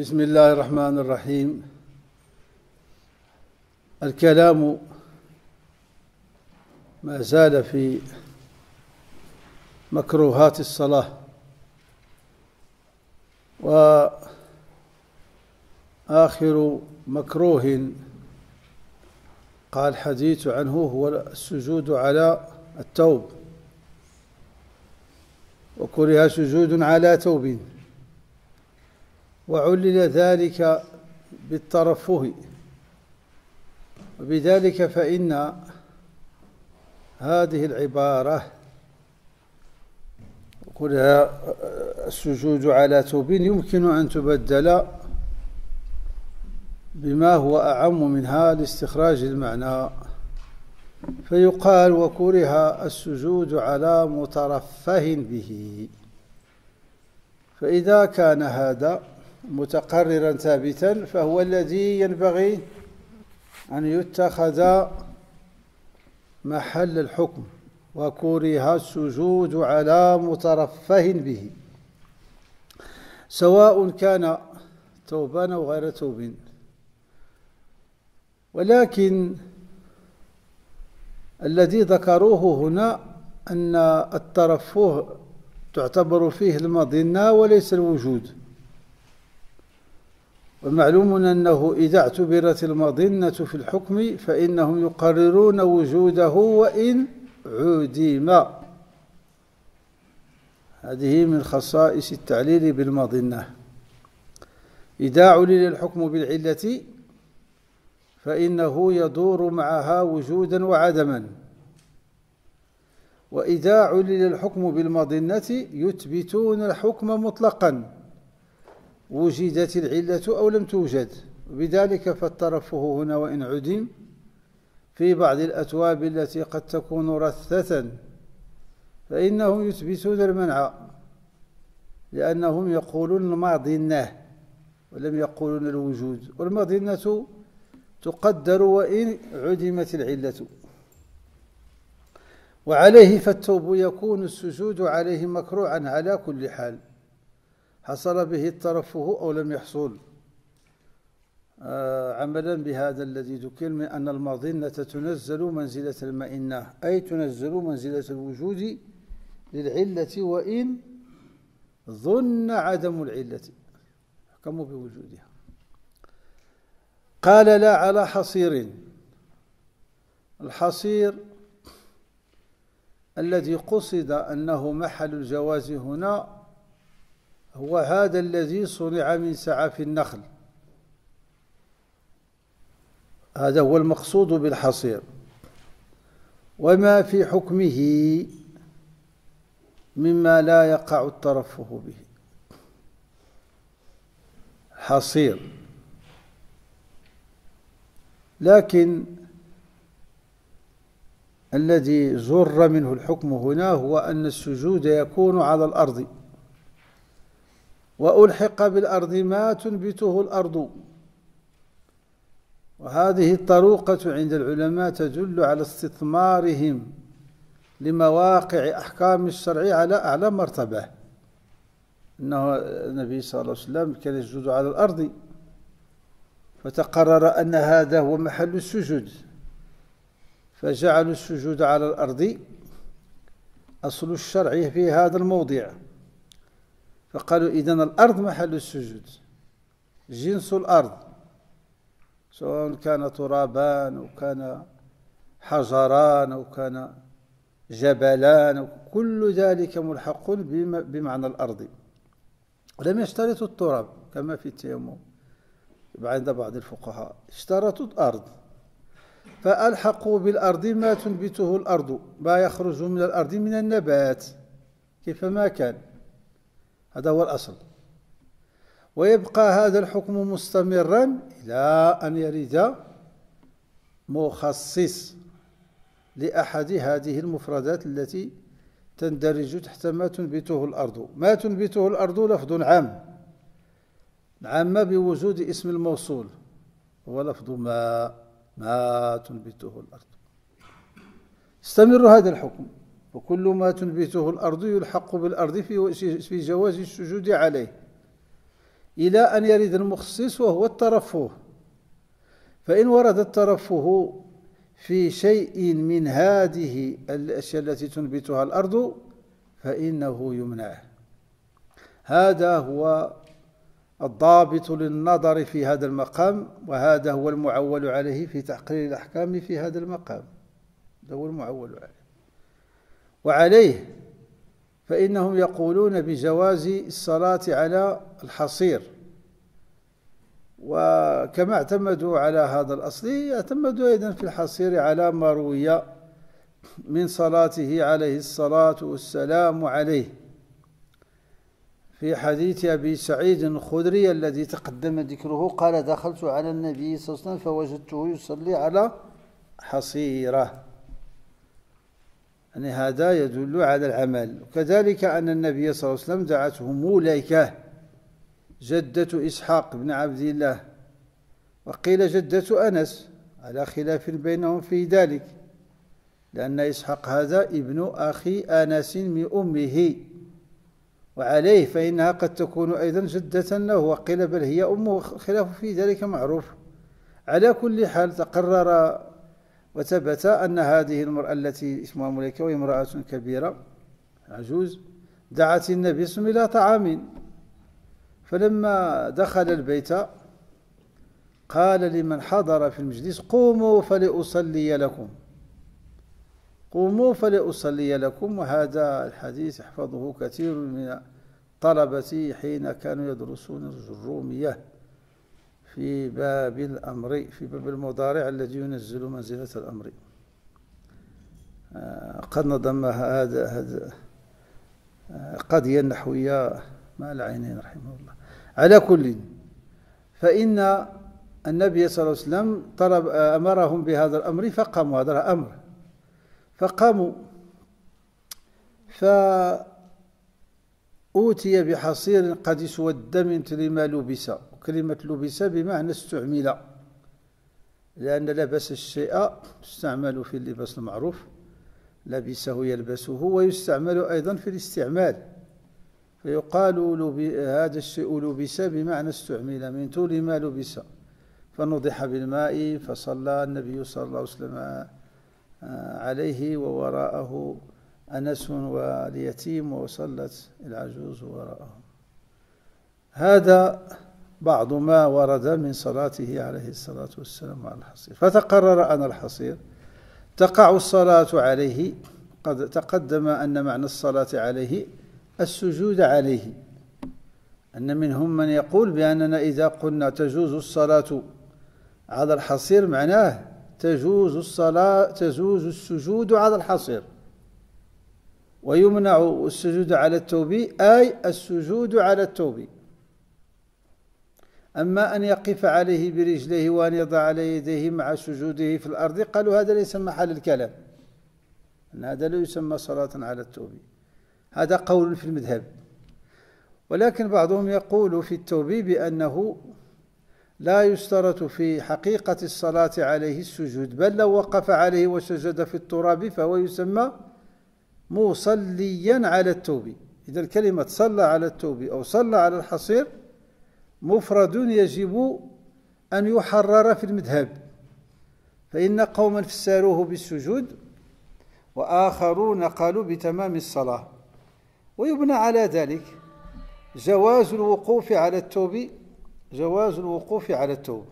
بسم الله الرحمن الرحيم. الكلام ما زال في مكروهات الصلاة، وآخر مكروه قال الحديث عنه هو السجود على الثوب، وكره سجود على ثوب، وعلل ذلك بالترفه، وبذلك فإن هذه العبارة كره السجود على ثوب يمكن أن تبدل بما هو أعم منها لاستخراج المعنى، فيقال وكره السجود على مترفه به. فإذا كان هذا متقررا ثابتا فهو الذي ينبغي أن يتخذ محل الحكم، وكره السجود على مترفه به، سواء كان ثوبا أو غير ثوب. ولكن الذي ذكروه هنا أن الترفه تعتبر فيه المظنة وليس الوجود، ومعلوم أنه إذا اعتبرت المظنة في الحكم فإنهم يقررون وجوده وإن عدم. هذه من خصائص التعليل بالمظنة. إذا علل الحكم بالعلة فإنه يدور معها وجودا وعدما، وإذا علل الحكم بالمظنة يثبتون الحكم مطلقا وجدت العلة أو لم توجد. وبذلك فالترفه هنا وإن عدم في بعض الأثواب التي قد تكون رثة فإنهم يثبتون المنع، لأنهم يقولون المظنة ولم يقولون الوجود، والمظنة تقدر وإن عدمت العلة. وعليه فالثوب يكون السجود عليه مكروعا على كل حال، حصل به الترفه أو لم يحصل، عملا بهذا الذي ذكر من أن المظنة تنزل منزلة المئنة، أي تنزل منزلة الوجود للعلة وإن ظن عدم العلة، يحكم بوجودها. قال لا على حصير. الحصير الذي قصد أنه محل الجواز هنا هو هذا الذي صنع من سعف النخل، هذا هو المقصود بالحصير، وما في حكمه مما لا يقع الترفه به. حصير، لكن الذي جر منه الحكم هنا هو أن السجود يكون على الأرض، وألحق بالأرض ما تنبته الأرض. وهذه الطروقة عند العلماء تدل على استثمارهم لمواقع أحكام الشرع على أعلى مرتبة، أنه النبي صلى الله عليه وسلم كان يسجد على الأرض، فتقرر أن هذا هو محل السجود، فجعلوا السجود على الأرض أصل الشرع في هذا الموضع، فقالوا إذن الأرض محل السجود، جنس الأرض سواء كان ترابان أو كان حجران أو كان جبلان، كل ذلك ملحق بمعنى الأرض. ولم يشترطوا التراب كما في التيمم عند بعض الفقهاء، اشترطوا الأرض، فألحقوا بالأرض ما تنبته الأرض، ما يخرج من الأرض من النبات كيفما كان، هذا هو الأصل. ويبقى هذا الحكم مستمرا إلى أن يرد مخصص لأحد هذه المفردات التي تندرج تحت ما تنبته الأرض. ما تنبته الأرض لفظ عام، عام بوجود اسم الموصول، هو لفظ ما تنبته الأرض. استمر هذا الحكم، وكل ما تنبته الأرض يلحق بالأرض في جواز السجود عليه. إلى أن يرد المخصص وهو الترفه. فإن ورد الترفه في شيء من هذه الأشياء التي تنبتها الأرض فإنه يمنع. هذا هو الضابط للنظر في هذا المقام، وهذا هو المعول عليه في تحقيق الأحكام في هذا المقام. هذا هو المعول عليه. وعليه فإنهم يقولون بجواز الصلاة على الحصير، وكما اعتمدوا على هذا الأصل اعتمدوا أيضا في الحصير على ما روي من صلاته عليه الصلاة والسلام عليه في حديث أبي سعيد الخدري الذي تقدم ذكره، قال: دخلت على النبي صلى الله عليه وسلم فوجدته يصلي على حصيرة. يعني هذا يدل على العمل. وكذلك أن النبي صلى الله عليه وسلم دعته موليكة جدة إسحاق بن عبد الله، وقيل جدة أنس، على خلاف بينهم في ذلك، لأن إسحاق هذا ابن أخي أنس من أمه، وعليه فإنها قد تكون أيضا جدة له، وقيل بل هي أمه، خلاف في ذلك معروف. على كل حال تقرر وثبت أن هذه المرأة التي اسمها مليكة وهي امرأة كبيرة عجوز دعت النبي صلى الله عليه وسلم إلى طعام، فلما دخل البيت قال لمن حضر في المجلس: قوموا فلأصلي لكم، قوموا فلأصلي لكم. وهذا الحديث يحفظه كثير من الطلبة حين كانوا يدرسون الجرومية في باب الأمر، في باب المضارع الذي ينزل منزلة الأمر. قد نظم هذا قضية نحوية مع العينين رحمه الله. على كل، فإن النبي صلى الله عليه وسلم أمرهم بهذا الأمر فقاموا، هذا أمر، فقاموا، فأوتي بحصير قد اسود من ما لبس. كلمة لبس بمعنى استعمل، لأن لبس الشيء يستعمل في اللباس المعروف، لبسه يلبسه، ويستعمل أيضا في الاستعمال، فيقال هذا الشيء لبس بمعنى استعمل من طول ما لبس. فنضح بالماء فصلى النبي صلى الله عليه وسلم عليه، ووراءه أنس واليتيم، وصلت العجوز وراءهم. هذا بعض ما ورد من صلاته عليه الصلاة والسلام على الحصير. فتقرر أن الحصير تقع الصلاة عليه. قد تقدم أن معنى الصلاة عليه السجود عليه، أن منهم من يقول بأننا إذا قلنا تجوز الصلاة على الحصير معناه تجوز الصلاة، تجوز السجود على الحصير، ويمنع السجود على الثوب، أي السجود على الثوب. أما أن يقف عليه برجليه وأن يضع على يديه مع سجوده في الأرض، قالوا هذا ليس محل الكلام، أن هذا لا يسمى صلاة على الثوب. هذا قول في المذهب. ولكن بعضهم يقول في الثوب بأنه لا يشترط في حقيقة الصلاة عليه السجود، بل لو وقف عليه وسجد في التراب فهو يسمى مصليا على الثوب. إذا كلمة صلى على الثوب أو صلى على الحصير مفرد يجب أن يحرر في المذهب، فإن قوما فسروه بالسجود وآخرون قالوا بتمام الصلاة. ويبنى على ذلك جواز الوقوف على الثوب، جواز الوقوف على الثوب.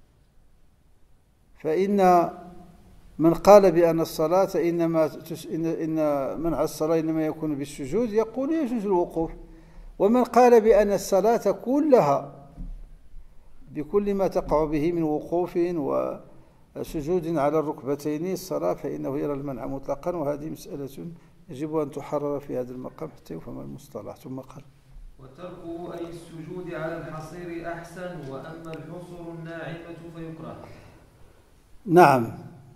فإن من قال بأن الصلاة إن منع الصلاة إنما يكون بالسجود يقول يجوز الوقوف، ومن قال بأن الصلاة كلها بكل ما تقع به من وقوف وسجود على الركبتين الصلاة فإنه يرى المنع مطلقا. وهذه مسألة يجب أن تحرر في هذا المقام حتى يفهم المصطلح. ثم قال: وتركه أي السجود على الحصير أحسن، وأما الحصر الناعمة فيكره. نعم،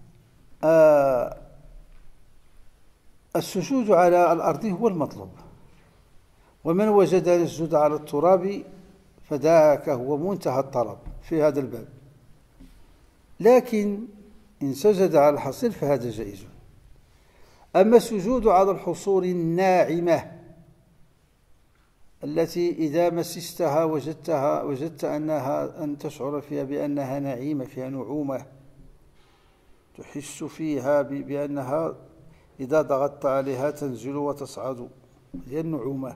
السجود على الأرض هو المطلوب، ومن وجد يسجد على التراب فذاك هو منتهى الطلب في هذا الباب. لكن إن سجد على الحصير فهذا جائز. أما السجود على الحصور الناعمة التي إذا مسستها وجدت أن تشعر فيها بأنها نعيمة، فيها نعومة، تحس فيها بأنها إذا ضغطت عليها تنزل وتصعد، هي النعومة،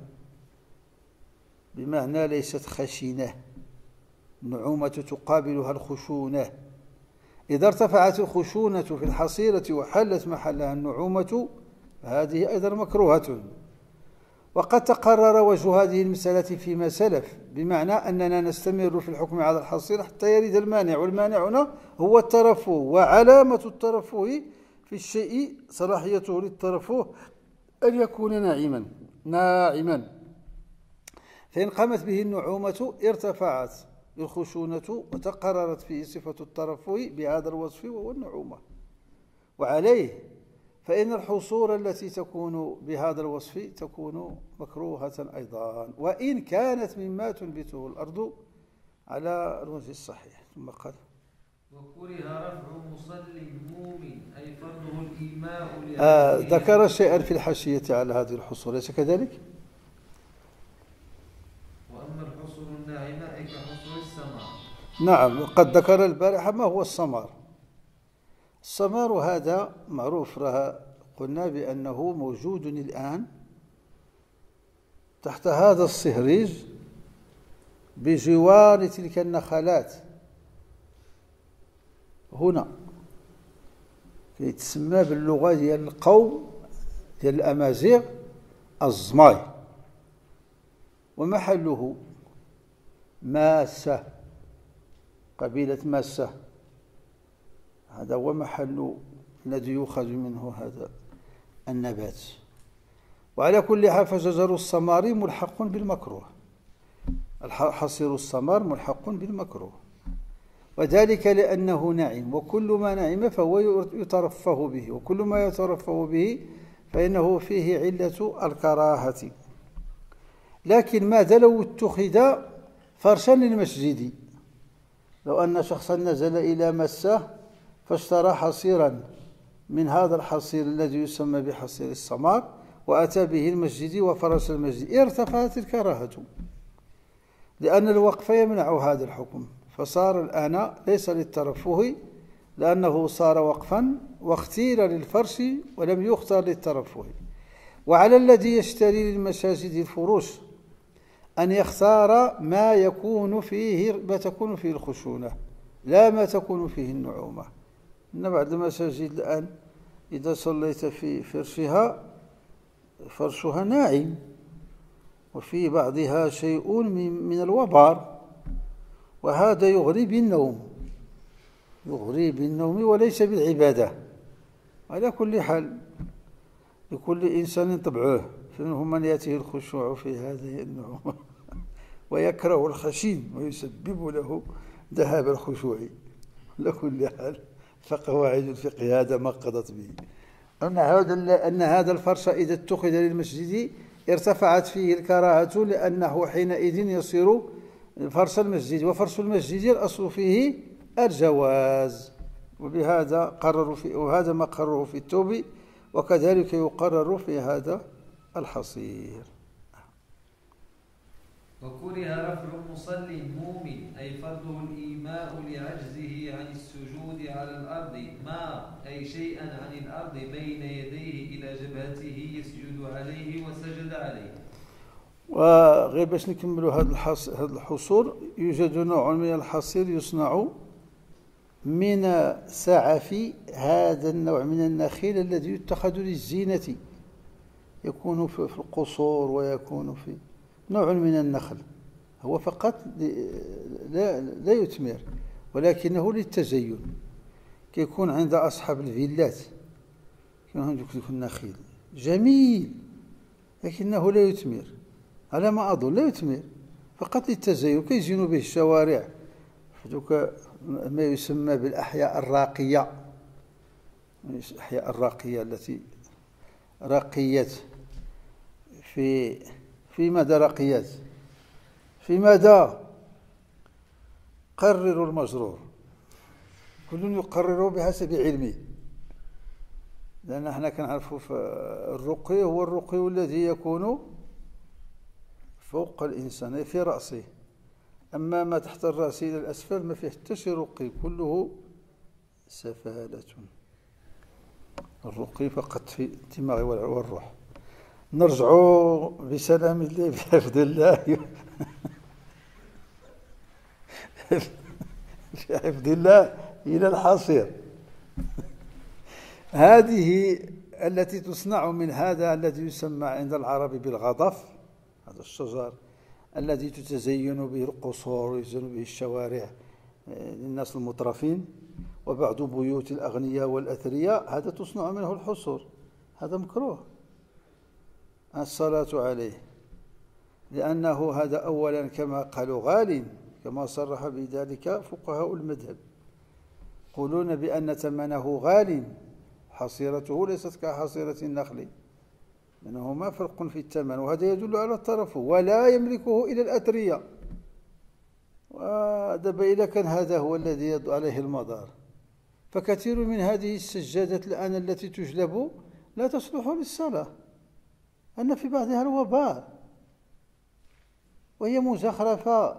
بمعنى ليست خشنة. النعومة تقابلها الخشونة. إذا ارتفعت الخشونة في الحصيرة وحلت محلها النعومة فهذه أيضا مكروهة. وقد تقرر وجه هذه المسألة فيما سلف، بمعنى أننا نستمر في الحكم على الحصير حتى يرد المانع، والمانع هنا هو الترفه، وعلامة الترفه في الشيء صلاحيته للترفه أن يكون ناعما. فإن قامت به النعومة ارتفعت الخشونة وتقررت فيه صفة الترفه بهذا الوصف وهو النعومة. وعليه فإن الحصور التي تكون بهذا الوصف تكون مكروهة أيضا، وإن كانت مما تنبته الأرض على الوجه الصحيح. ثم قال: وكره رفع مصل أي فرضه الإيماء ذكر شيئا في الحاشية على هذه الحصور، ليس كذلك؟ وأما الحصر الناعمة أي كحصر السمار. نعم، وقد ذكر البارحة ما هو السمار. السمار هذا معروف، قلنا بأنه موجود الآن تحت هذا الصهريج بجوار تلك النخلات هنا، يتسمى باللغة ديال القوم ديال الأمازيغ الزماي، ومحله ماسة، قبيلة ماسة، هذا هو محل الذي يؤخذ منه هذا النبات. وعلى كل حال فشجر السمار ملحق بالمكروه، حصير السمار ملحق بالمكروه، وذلك لأنه نعم، وكل ما نعم فهو يترفه به، وكل ما يترفه به فإنه فيه علة الكراهة. لكن ماذا لو اتخذ فرشا للمسجد؟ لو أن شخصا نزل إلى مسة فاشترى حصيرا من هذا الحصير الذي يسمى بحصير السمار وأتى به المسجد وفرش المسجد، ارتفعت الكراهة، لأن الوقف يمنع هذا الحكم، فصار الآن ليس للترفه، لأنه صار وقفا واختير للفرش ولم يختار للترفه. وعلى الذي يشتري للمساجد الفروش أن يختار ما تكون فيه الخشونة، لا ما تكون فيه النعومة. إن بعض المساجد الآن إذا صليت في فرشها ناعم، وفي بعضها شيء من الوبار، وهذا يغري بالنوم وليس بالعبادة. على كل حال لكل إنسان طبعه، فمنهم من يأتيه الخشوع في هذه النعومة ويكره الخشين ويسبب له ذهاب الخشوع. على كل حال فقواعد الفقه هذا ما قضت به، أن هذا الفرش إذا اتخذ للمسجد ارتفعت فيه الكراهة، لأنه حينئذ يصير فرش المسجد، وفرش المسجد الأصل فيه الجواز. وبهذا وهذا ما قرره في التوب، وكذلك يقرر في هذا الحصير. وكره رفع مصل موم أي فرضه الإيماء لعجزه عن السجود على الأرض، ما أي شيئا عن الأرض بين يديه إلى جبهته يسجد عليه وسجد عليه. وغير باش نكملوا هذا الحصور، يوجد نوع من الحصير يصنع من سعف هذا النوع من النخيل الذي يتخذ للزينة، يكون في القصور ويكون في نوع من النخل، هو فقط لا يثمر ولكنه للتزين، كيكون عند أصحاب الفيلات كيكون عندك النخيل جميل لكنه لا يثمر، على ما أظن لا يثمر، فقط للتزين، كيزينوا به الشوارع، ما يسمى بالأحياء الراقية، الأحياء الراقية التي رقيت في مدى رقيات، في مدى قرروا المجرور، كل يقرر بحسب علمه، لأن احنا كنعرفوا في الرقي هو الرقي الذي يكون فوق الإنسان في رأسه، أما ما تحت الرأس إلى الأسفل ما فيه حتى شي رقي، كله سفالة. الرقي فقط في الدماغ والروح. نرجع بسلام الله بحفظ الله بحفظ الله إلى الحصير. هذه التي تصنع من هذا الذي يسمى عند العرب بالغضف، هذا الشجر الذي تتزين به القصور ويزين به الشوارع للناس المترفين وبعض بيوت الأغنياء والأثرياء، هذا تصنع منه الحصور، هذا مكروه الصلاة عليه، لأنه هذا أولا كما قالوا غال، كما صرح بذلك فقهاء المذهب، يقولون بأن ثمنه غال، حصيرته ليست كحصيرة النخل، بينهما فرق في الثمن، وهذا يدل على الترف، ولا يملكه إلى الأثرياء. ودابا إذا كان هذا هو الذي يدعو عليه المدار، فكثير من هذه السجادات الآن التي تجلب لا تصلح للصلاة، أن في بعضها الوبال، وهي مزخرفة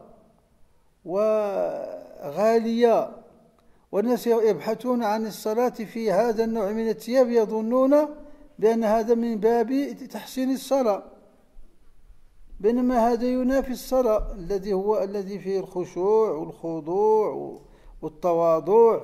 وغالية، والناس يبحثون عن الصلاة في هذا النوع من الثياب، يظنون بأن هذا من باب تحسين الصلاة، بينما هذا ينافي الصلاة الذي فيه الخشوع والخضوع والتواضع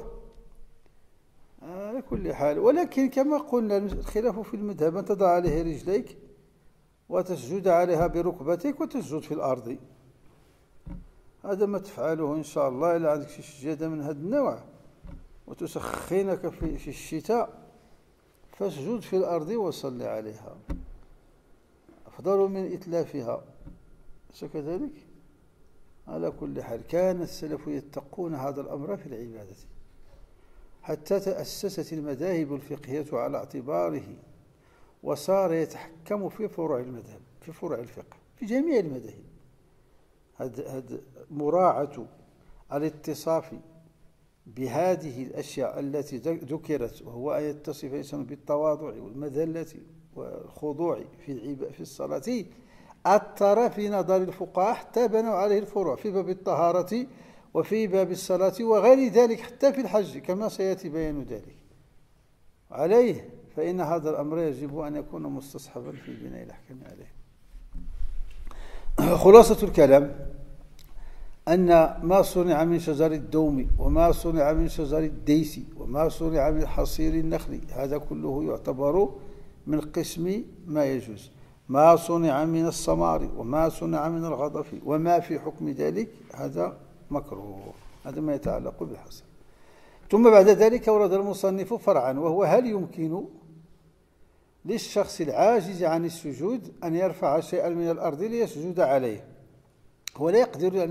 على كل حال. ولكن كما قلنا الخلاف في المذهب، أن تضع عليه رجليك وتسجد عليها بركبتيك وتسجد في الأرض، هذا ما تفعله إن شاء الله إلا عندك شي سجادة من هذا النوع وتسخنك في الشتاء، فاسجد في الأرض وصل عليها، أفضل من إتلافها، كذلك. على كل حال كان السلف يتقون هذا الأمر في العبادة، حتى تأسست المذاهب الفقهية على اعتباره، وصار يتحكم في فروع المذهب، في فروع الفقه في جميع المذاهب. هذا مراعاة الاتصاف بهذه الأشياء التي ذكرت، وهو أن يتصف الإنسان بالتواضع والمذلة والخضوع في الصلاة، أثر في نظر الفقهاء حتى بنوا عليه الفروع في باب الطهارة وفي باب الصلاة وغير ذلك، حتى في الحج كما سيأتي بيان ذلك. عليه فإن هذا الأمر يجب أن يكون مستصحبا في بناء الأحكام عليه. خلاصة الكلام أن ما صنع من شجر الدوم وما صنع من شجر الديس وما صنع من حصير النخل، هذا كله يعتبر من قسم ما يجوز. ما صنع من السمار وما صنع من الغضف وما في حكم ذلك هذا مكروه، هذا ما يتعلق بالحصير. ثم بعد ذلك ورد المصنف فرعا، وهو هل يمكن للشخص العاجز عن السجود أن يرفع شيئا من الأرض ليسجد عليه؟ هو لا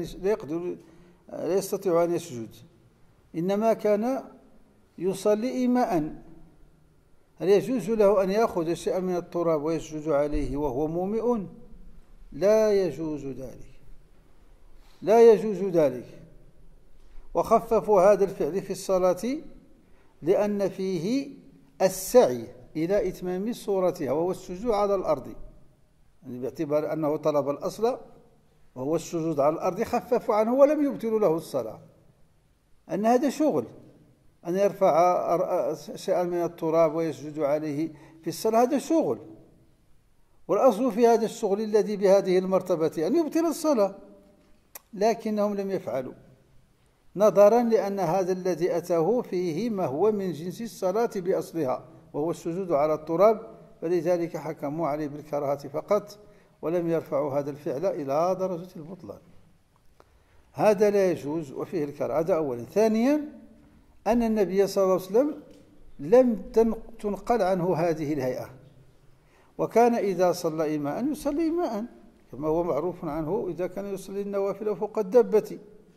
يستطيع أن يسجد، إنما كان يصلي إيماء، هل يجوز له أن يأخذ شيئا من التراب ويسجد عليه وهو مومئ؟ لا يجوز ذلك، لا يجوز ذلك. وخففوا هذا الفعل في الصلاة لأن فيه السعي إلى إتمام صورتها، وهو السجود على الأرض، يعني باعتبار أنه طلب الأصل وهو السجود على الأرض، خففوا عنه ولم يبطلوا له الصلاة، أن هذا شغل، أن يرفع شيئا من التراب ويسجد عليه في الصلاة، هذا شغل، والأصل في هذا الشغل الذي بهذه المرتبة أن يبطل الصلاة، لكنهم لم يفعلوا، نظرا لأن هذا الذي أتاه فيه ما هو من جنس الصلاة بأصلها، وهو السجود على التراب، فلذلك حكموا عليه بالكراهة فقط، ولم يرفعوا هذا الفعل إلى درجة البطلان. هذا لا يجوز وفيه الكراهة، هذا أولا. ثانيا أن النبي صلى الله عليه وسلم لم تنقل عنه هذه الهيئة، وكان إذا صلى إيماء يصلي إيماء كما هو معروف عنه، إذا كان يصلي النوافل فوق الدبة،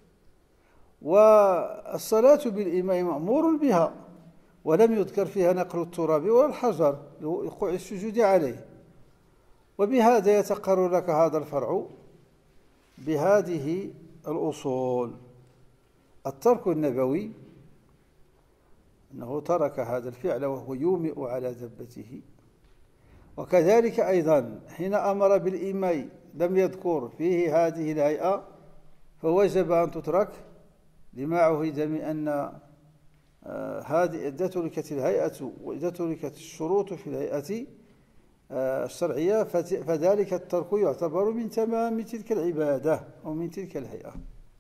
والصلاة بالإيماء مأمور بها، ولم يذكر فيها نقل التراب ولا الحجر لوقوع السجود عليه. وبهذا يتقرر لك هذا الفرع بهذه الأصول: الترك النبوي، أنه ترك هذا الفعل وهو يومئ على دبته، وكذلك أيضا حين أمر بالإيماء لم يذكر فيه هذه الهيئة، فوجب أن تترك لما عهد من أن هذه إذا تركت الهيئة وإذا تركت الشروط في الهيئة الشرعية فذلك الترك يعتبر من تمام تلك العبادة أو من تلك الهيئة.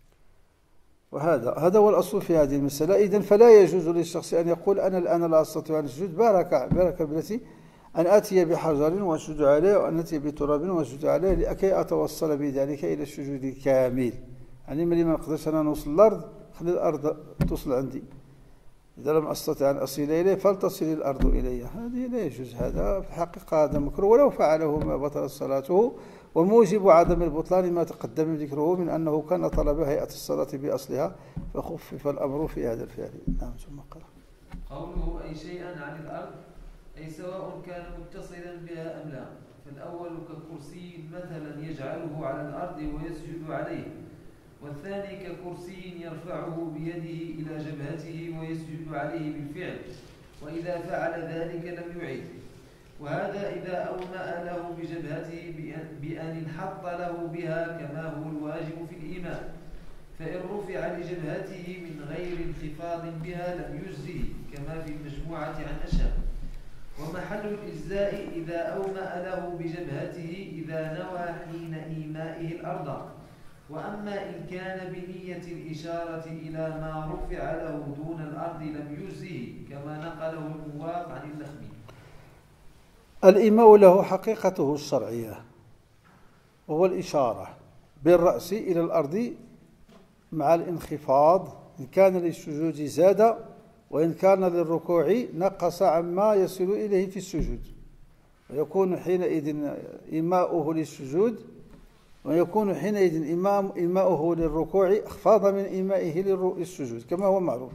وهذا هو الأصل في هذه المسألة. إذن فلا يجوز للشخص أن يقول أنا الآن لا أستطيع أن أسجد، بارك ابنتي أن آتي بحجر وأسجد عليه وأن آتي بتراب وأسجد عليه لكي أتوصل بذلك إلى السجود الكامل. يعني ملي ما نقدرش أنا نوصل الأرض خلي الأرض توصل عندي، إذا لم أستطع أن أصل إليه فلتصل الأرض إلي. هذه لا يجوز، هذا في الحقيقة هذا مكروه، ولو فعله ما بطل صلاته. وموجب عدم البطلان ما تقدم ذكره من أنه كان طلب هيئة الصلاة بأصلها فخفف الأمر في هذا الفعل. نعم. ثم قرأ قوله أي شيئا عن الأرض أي سواء كان متصلا بها أم لا. فالأول ككرسي مثلا يجعله على الأرض ويسجد عليه، والثاني ككرسي يرفعه بيده إلى جبهته ويسجد عليه بالفعل، وإذا فعل ذلك لم يعد. وهذا إذا أومأ له بجبهته بأن انحط له بها كما هو الواجب في الإيماء، فإن رفع لجبهته من غير انخفاض بها لم يجزه كما في المجموعة عن أشهب. ومحل الإجزاء إذا أومأ له بجبهته إذا نوى حين إيمائه الأرض. وأما إن كان بنية الإشارة إلى ما رفع له دون الأرض لم يجزه كما نقله المواق عن اللخمي. الإيماء له حقيقته الشرعية، وهو الإشارة بالرأس إلى الأرض مع الانخفاض إن كان للسجود زاد، وإن كان للركوع نقص عما يصل إليه في السجود، ويكون حينئذ إيماؤه للسجود، ويكون حينئذ إيماؤه للركوع أخفض من إيمائه للسجود كما هو معروف.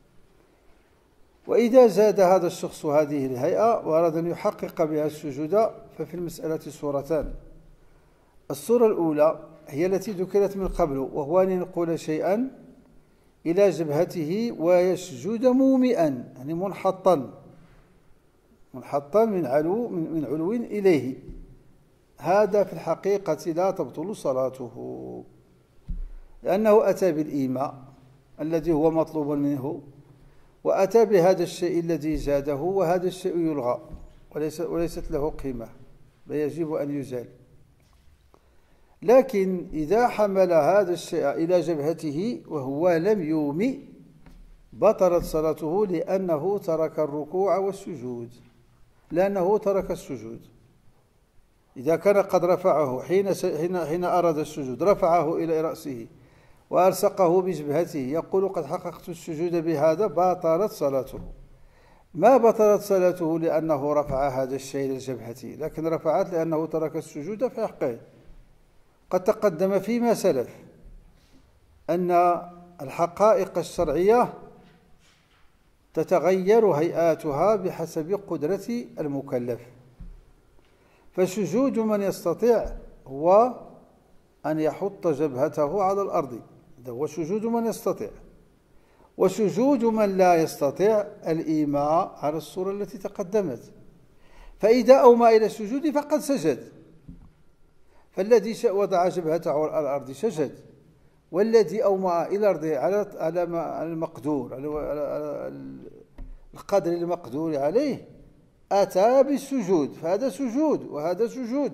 وإذا زاد هذا الشخص هذه الهيئة وأراد أن يحقق بها السجود ففي المسألة صورتان. الصورة الأولى هي التي ذكرت من قبل، وهو أن ينقل شيئا إلى جبهته ويسجد مومئا، يعني منحطا من علو إليه. هذا في الحقيقة لا تبطل صلاته، لأنه أتى بالإيماء الذي هو مطلوب منه، وأتى بهذا الشيء الذي زاده، وهذا الشيء يلغى وليست له قيمة بل يجب أن يزال. لكن إذا حمل هذا الشيء إلى جبهته وهو لم يومئ بطلت صلاته، لأنه ترك الركوع والسجود، لأنه ترك السجود. إذا كان قد رفعه حين أراد السجود، رفعه إلى رأسه وألصقه بجبهته يقول قد حققت السجود بهذا، بطلت صلاته. ما بطلت صلاته لأنه رفع هذا الشيء إلى جبهته، لكن رفعت لأنه ترك السجود في حقه. قد تقدم فيما سلف أن الحقائق الشرعية تتغير هيئاتها بحسب قدرة المكلف. فسجود من يستطيع هو أن يحط جبهته على الأرض، هذا هو سجود من يستطيع. وسجود من لا يستطيع الإيماء على الصورة التي تقدمت، فإذا أومى إلى السجود فقد سجد، فالذي وضع جبهته على الأرض سجد، والذي أومى إلى الأرض على المقدور، على القدر المقدور عليه، أتى بالسجود، فهذا سجود وهذا سجود.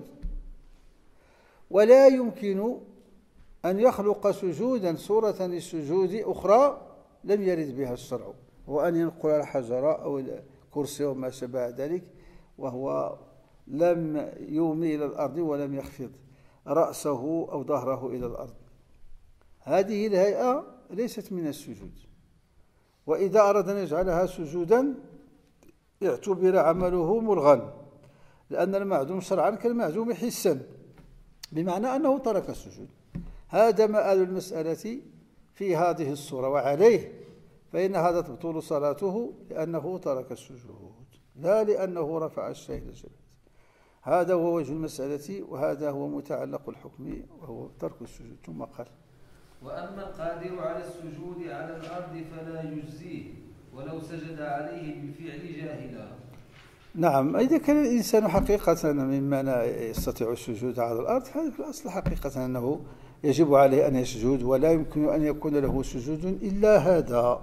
ولا يمكن أن يخلق سجودا صورة للسجود أخرى لم يرد بها الشرع، وأن ينقل الحجر أو الكرسي وما شابه ذلك وهو لم يومي إلى الأرض ولم يخفض رأسه أو ظهره إلى الأرض. هذه الهيئة ليست من السجود، وإذا أراد أن يجعلها سجودا اعتبر عمله ملغا، لأن المعدوم شرعا كالمعدوم حسا، بمعنى أنه ترك السجود. هذا مآل المسألة في هذه الصورة، وعليه فإن هذا تبطل صلاته لأنه ترك السجود لا لأنه رفع الشيء إلى جبهته. هذا هو وجه المسألة، وهذا هو متعلق الحكم وهو ترك السجود. ثم قال وأما القادر على السجود على الأرض فلا يجزيه ولو سجد عليه بالفعل جاهلا. نعم، إذا كان الإنسان حقيقة ممن يستطيع السجود على الأرض، فهذا في الأصل حقيقة أنه يجب عليه أن يسجد، ولا يمكن أن يكون له سجود إلا هذا.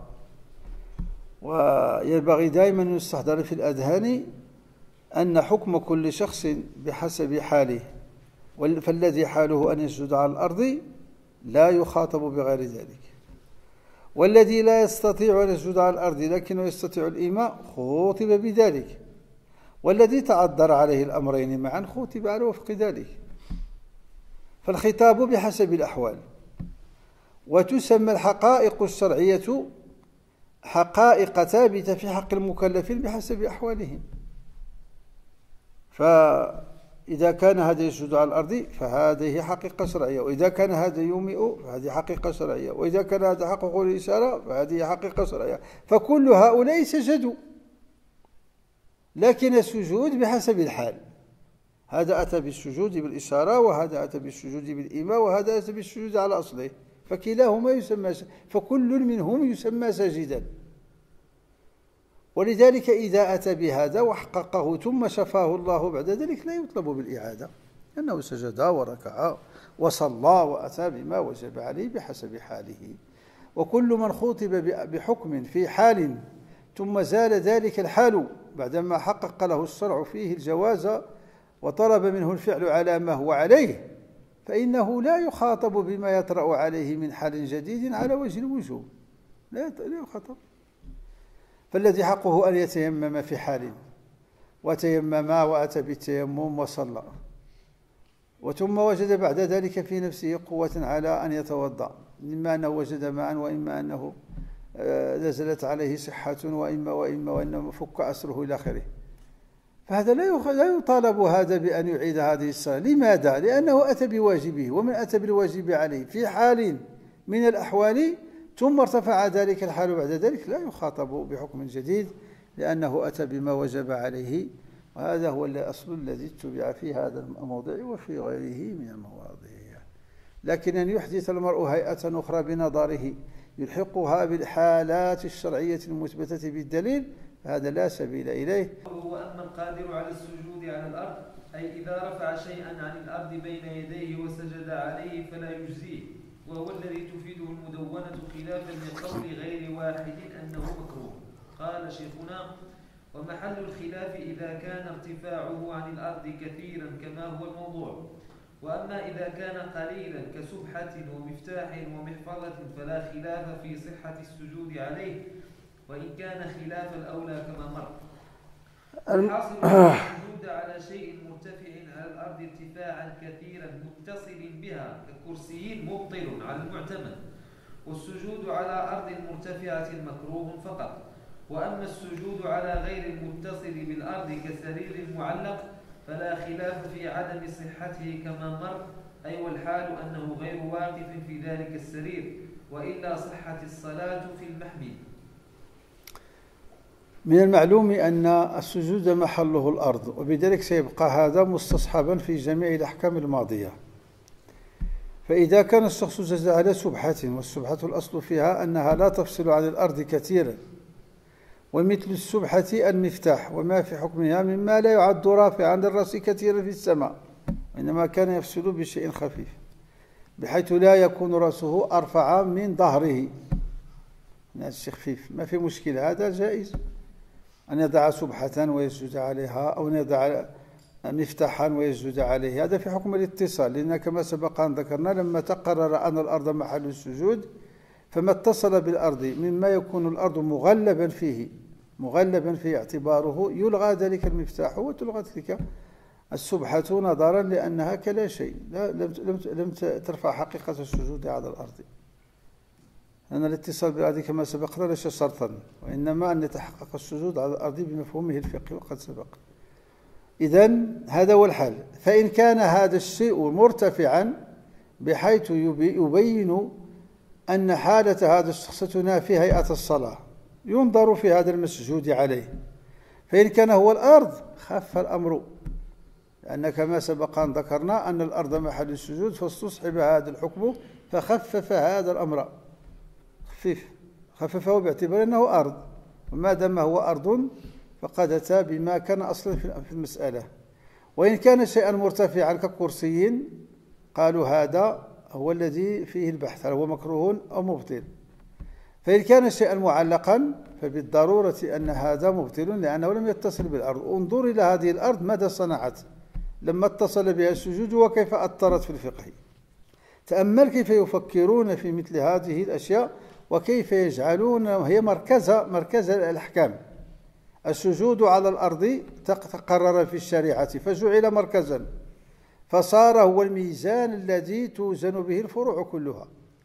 وينبغي دائما أن يستحضر في الأذهان أن حكم كل شخص بحسب حاله، فالذي حاله أن يسجد على الأرض لا يخاطب بغير ذلك، والذي لا يستطيع أن يسجد على الأرض لكنه يستطيع الإيماء خوطب بذلك، والذي تعذر عليه الأمرين معا خوطب على وفق ذلك. فالخطاب بحسب الأحوال. وتسمى الحقائق الشرعية حقائق ثابتة في حق المكلفين بحسب أحوالهم. فإذا كان هذا يسجد على الأرض فهذه حقيقة شرعية، وإذا كان هذا يومئ فهذه حقيقة شرعية، وإذا كان هذا حقق الإشارة فهذه حقيقة شرعية. فكل هؤلاء سجدوا، لكن السجود بحسب الحال. هذا أتى بالسجود بالإشارة، وهذا أتى بالسجود بالإيماء، وهذا أتى بالسجود على أصله، فكلاهما يسمى، فكل منهم يسمى ساجدا. ولذلك إذا أتى بهذا وحققه ثم شفاه الله بعد ذلك لا يطلب بالإعادة، لأنه سجد وركع وصلى وأتى بما وجب عليه بحسب حاله. وكل من خوطب بحكم في حال ثم زال ذلك الحال بعدما حقق له الشرع فيه الجواز وطلب منه الفعل على ما هو عليه، فإنه لا يخاطب بما يطرأ عليه من حال جديد على وجه الوجوب، لا يخاطب. فالذي حقه أن يتيمم في حال، وتيمم وأتى بالتيمم وصلى، وثم وجد بعد ذلك في نفسه قوة على أن يتوضأ، إما أنه وجد ماء، وإما أنه نزلت عليه صحة، وإما فك أسره إلى آخره، فهذا لا يطالب هذا بأن يعيد هذه الصلاة. لماذا؟ لأنه أتى بواجبه، ومن أتى بالواجب عليه في حال من الأحوال ثم ارتفع ذلك الحال بعد ذلك لا يخاطب بحكم جديد، لأنه أتى بما وجب عليه. وهذا هو الأصل الذي اتبع في هذا الموضع وفي غيره من المواضيع. لكن أن يحدث المرء هيئة أخرى بنظره يلحقها بالحالات الشرعية المثبتة بالدليل، هذا لا سبيل إليه. وأما القادر على السجود على الأرض، أي إذا رفع شيئا عن الأرض بين يديه وسجد عليه فلا يجزيه، وهو الذي تفيده المدونة خلافا لقول غير واحد أنه مكروه. قال شيخنا: ومحل الخلاف إذا كان ارتفاعه عن الأرض كثيرا كما هو الموضوع، وأما إذا كان قليلا كسبحة ومفتاح ومحفظة فلا خلاف في صحة السجود عليه، وإن كان خلاف الأولى كما مر. الحاصل السجود على شيء مرتفع على الأرض ارتفاعا كثيرا متصل بها ككرسي مبطل على المعتمد، والسجود على أرض مرتفعة مكروه فقط. وأما السجود على غير المتصل بالأرض كسرير معلق فلا خلاف في عدم صحته كما مر، أي والحال أنه غير واقف في ذلك السرير، وإلا صحت الصلاة في المحمي. من المعلوم أن السجود محله الأرض، وبذلك سيبقى هذا مستصحبا في جميع الأحكام الماضية. فإذا كان الشخص سجد على سبحة، والسبحة الأصل فيها أنها لا تفصل عن الأرض كثيرا، ومثل السبحة المفتاح، وما في حكمها مما لا يعد رافعا للرأس كثيرا في السماء، وإنما كان يفصل بشيء خفيف بحيث لا يكون رأسه أرفع من ظهره، من الشيء خفيف، ما في مشكلة، هذا جائز أن يضع سبحة ويسجد عليها، أو أن يضع مفتاحا ويسجد عليه، هذا في حكم الاتصال. لأن كما سبق أن ذكرنا لما تقرر أن الأرض محل السجود، فما اتصل بالأرض مما يكون الأرض مغلبا فيه اعتباره يلغى ذلك المفتاح وتلغى تلك السبحة، نظرا لأنها كلا شيء، لم ترفع حقيقة السجود على الأرض، لأن الاتصال بالأرض كما سبقنا ليس شرطا، وإنما أن يتحقق السجود على الأرض بمفهومه الفقهي وقد سبق. إذن هذا هو الحال. فإن كان هذا الشيء مرتفعا بحيث يبين أن حالة هذا الشخص تنافي هيئة الصلاة، ينظر في هذا المسجود عليه. فإن كان هو الأرض خف الأمر، لأن كما سبق أن ذكرنا أن الأرض محل السجود، فاستصحب هذا الحكم فخفف هذا الأمر، خففه باعتبار أنه أرض، وما دام هو أرض فقد أتى بما كان أصلا في المسألة. وإن كان شيئا مرتفعا ككرسي قالوا هذا هو الذي فيه البحث هل هو مكروه أو مبطل. فإن كان شيئا معلقا فبالضرورة أن هذا مبطل لأنه لم يتصل بالأرض. انظر إلى هذه الأرض ماذا صنعت لما اتصل بها السجود وكيف أثرت في الفقه. تأمل كيف يفكرون في مثل هذه الأشياء وكيف يجعلون هي مركز الأحكام. السجود على الأرض تقرر في الشريعة فجعل مركزا، فصار هو الميزان الذي توزن به الفروع كلها.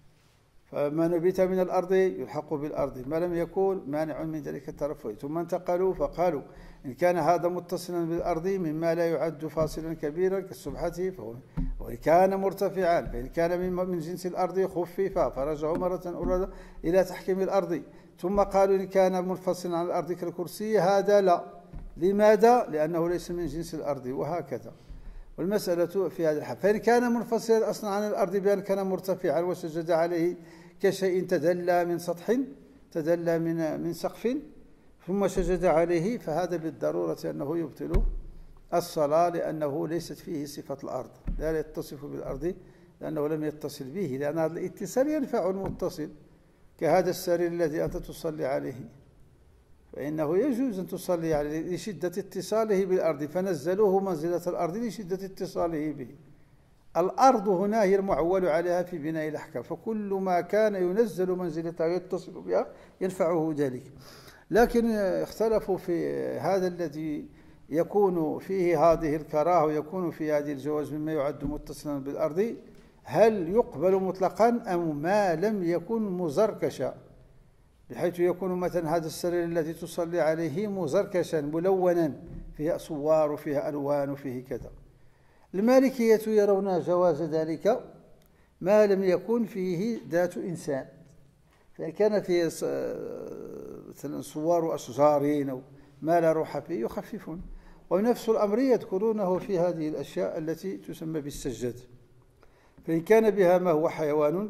فما نبت من الأرض يلحق بالأرض ما لم يكن مانع من ذلك الترفع. ثم انتقلوا فقالوا إن كان هذا متصلا بالأرض مما لا يعد فاصلا كبيرا كالسبحة فهو، وإن كان مرتفعا فإن كان من جنس الأرض خفف، فرجعوا مرة أخرى إلى تحكيم الأرض. ثم قالوا إن كان منفصلا عن الأرض كالكرسي هذا لا. لماذا؟ لأنه ليس من جنس الأرض، وهكذا. والمسألة في هذا الحال. فإن كان منفصلا أصلا عن الأرض بأن كان مرتفعا وسجد عليه كشيء تدلى من سطح تدلى من سقف ثم سجد عليه، فهذا بالضرورة أنه يبطل الصلاة لأنه ليست فيه صفة الأرض، لا يتصف بالأرض لأنه لم يتصل به، لأن هذا الاتصال ينفع المتصل كهذا السرير الذي أنت تصلي عليه، فإنه يجوز أن تصلي عليه لشدة اتصاله بالأرض، فنزلوه منزلة الأرض لشدة اتصاله به. الأرض هنا هي المعول عليها في بناء الأحكام، فكل ما كان ينزل منزلته يتصل بها ينفعه ذلك. لكن اختلفوا في هذا الذي يكون فيه هذه الكراهة ويكون فيه هذه الجواز مما يعد متصلا بالأرض، هل يقبل مطلقا أم ما لم يكن مزركشا، بحيث يكون مثلا هذا السرير الذي تصلي عليه مزركشا ملونا فيه أصوار وفيه ألوان وفيه كذا. المالكية يرون جواز ذلك ما لم يكن فيه ذات إنسان، فإن كان فيه مثلا صور أشجار أو ما لا روح فيه يخففون. ونفس الأمر يذكرونه في هذه الأشياء التي تسمى بالسجاد، فإن كان بها ما هو حيوان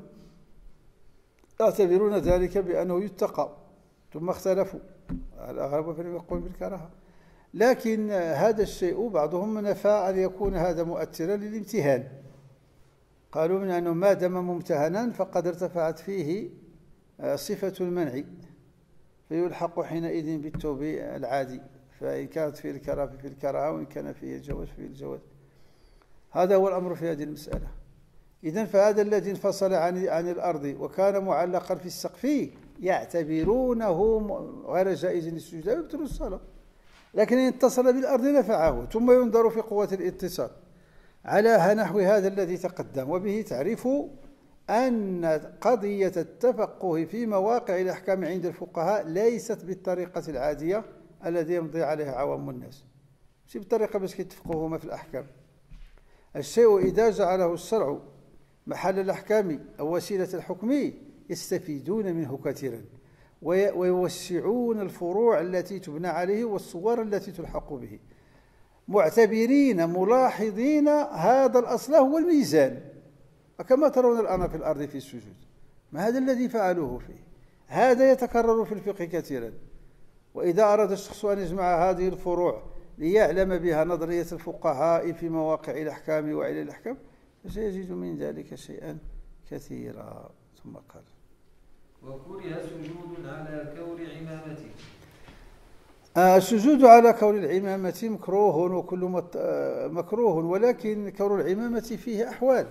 يعتبرون ذلك بأنه يتقى. ثم اختلفوا، الأغلب فلم يقول بالكراهة، لكن هذا الشيء بعضهم نفى أن يكون هذا مؤثرا للامتهان، قالوا من أنه ما دام ممتهنا فقد ارتفعت فيه صفة المنع فيلحق حينئذ بالتوب العادي، فإن كانت فيه الكراهة في الكراهة وإن كان فيه الجواز في الجواز. هذا هو الأمر في هذه المسألة. إذن فهذا الذي انفصل عن الأرض وكان معلقا في السقف يعتبرونه غير جائز للسجود، لا يبطل الصلاة، لكن إن اتصل بالأرض نفعه. ثم ينظر في قوة الاتصال على نحو هذا الذي تقدم، وبه تعرف أن قضية التفقه في مواقع الأحكام عند الفقهاء ليست بالطريقة العادية الذي يمضي عليها عوام الناس، مش بالطريقة باش يتفقهوا ما في الأحكام. الشيء إذا جعله الشرع محل الأحكام أو وسيلة الحكم يستفيدون منه كثيرا ويوسعون الفروع التي تبنى عليه والصور التي تلحق به، معتبرين ملاحظين هذا الأصل هو الميزان، وكما ترون الآن في الأرض في السجود ما هذا الذي فعلوه فيه. هذا يتكرر في الفقه كثيرا، وإذا أراد الشخص أن يجمع هذه الفروع ليعلم بها نظرية الفقهاء في مواقع الأحكام وعلل الأحكام فسيجد من ذلك شيئا كثيرا. ثم قال وكره سجود على كور عمامته. السجود على كور العمامة مكروه، وكل مكروه، ولكن كور العمامة فيه أحوال.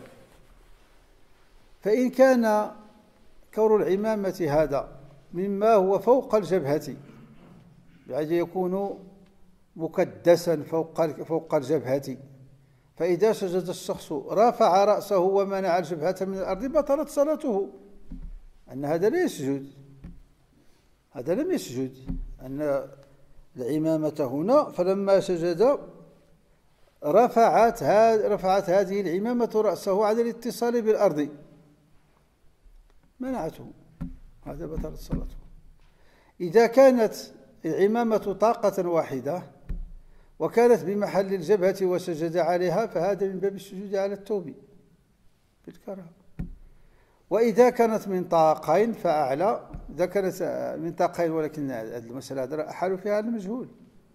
فإن كان كور العمامة هذا مما هو فوق الجبهة بحيث يكون مكدسا فوق الجبهة، فإذا سجد الشخص رفع رأسه ومنع الجبهة من الأرض بطلت صلاته، أن هذا لا يسجد، هذا لم يسجد، أن العمامة هنا فلما سجد رفعت هذه العمامة رأسه عن الاتصال بالأرض منعته، هذا بطلت صلاته. إذا كانت العمامة طاقة واحدة وكانت بمحل الجبهة وسجد عليها فهذا من باب السجود على الثوب بالكراهة. وإذا كانت من طاقين فأعلى، إذا كانت من طاقين ولكن المسألة هذا أحال فيها المجهول،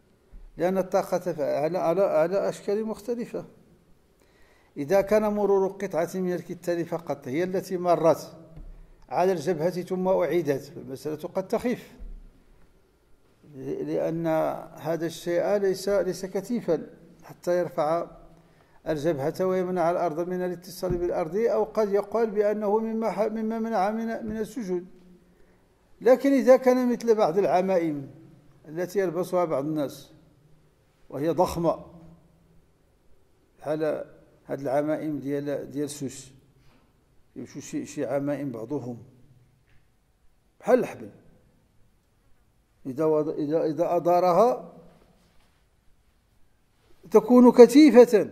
لأن الطاقة على أشكال مختلفة. إذا كان مرور قطعة من الكتان فقط هي التي مرت على الجبهة ثم أعيدت، فالمسألة قد تخف، لأن هذا الشيء ليس كثيفا حتى يرفع الجبهة ويمنع الأرض من الاتصال بالأرض، أو قد يقال بأنه مما منع من السجود. لكن إذا كان مثل بعض العمائم التي يلبسها بعض الناس وهي ضخمة، على هذه العمائم ديال سوس، يمشوا شي عمائم بعضهم بحال الحبل، إذا أدارها تكون كثيفة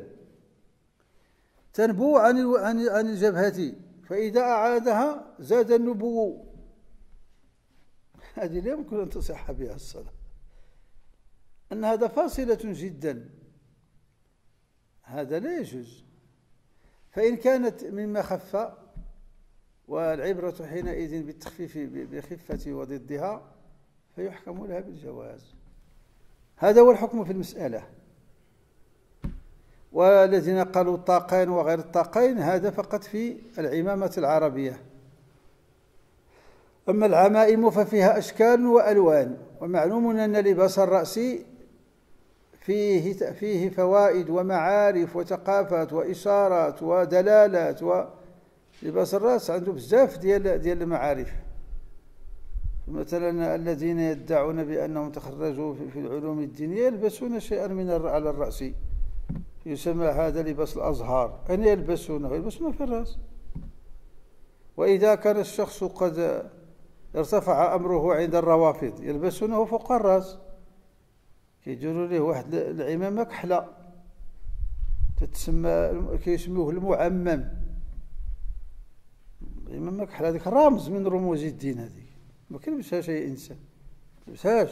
تنبو عن الجبهة، فإذا أعادها زاد النبو. هذه لا يمكن أن تصح بها الصلاة، أن هذا فاصلة جدا، هذا لا يجوز. فإن كانت مما خف، والعبرة حينئذ بالتخفيف بخفة وضدها، فيحكم لها بالجواز. هذا هو الحكم في المسألة. والذين قالوا الطاقين وغير الطاقين هذا فقط في العمامة العربية. أما العمائم ففيها أشكال وألوان، ومعلوم أن لباس الرأس فيه فوائد ومعارف وثقافات وإشارات ودلالات. ولباس الرأس عنده بزاف ديال المعارف. مثلا الذين يدعون بأنهم تخرجوا في العلوم الدينية يلبسون شيئا على الرأس، يسمى هذا لباس الأزهار. أين يلبسونه في الرأس. وإذا كان الشخص قد ارتفع أمره عند الروافض يلبسونه فوق الرأس، كيديروا ليه واحد العمامة كحلة تتسمى، كيسموه المعمم. العمامة كحلة هذيك رمز من رموز الدين، هذيك ما كيلبسهاش أي إنسان، ما كيلبسهاش.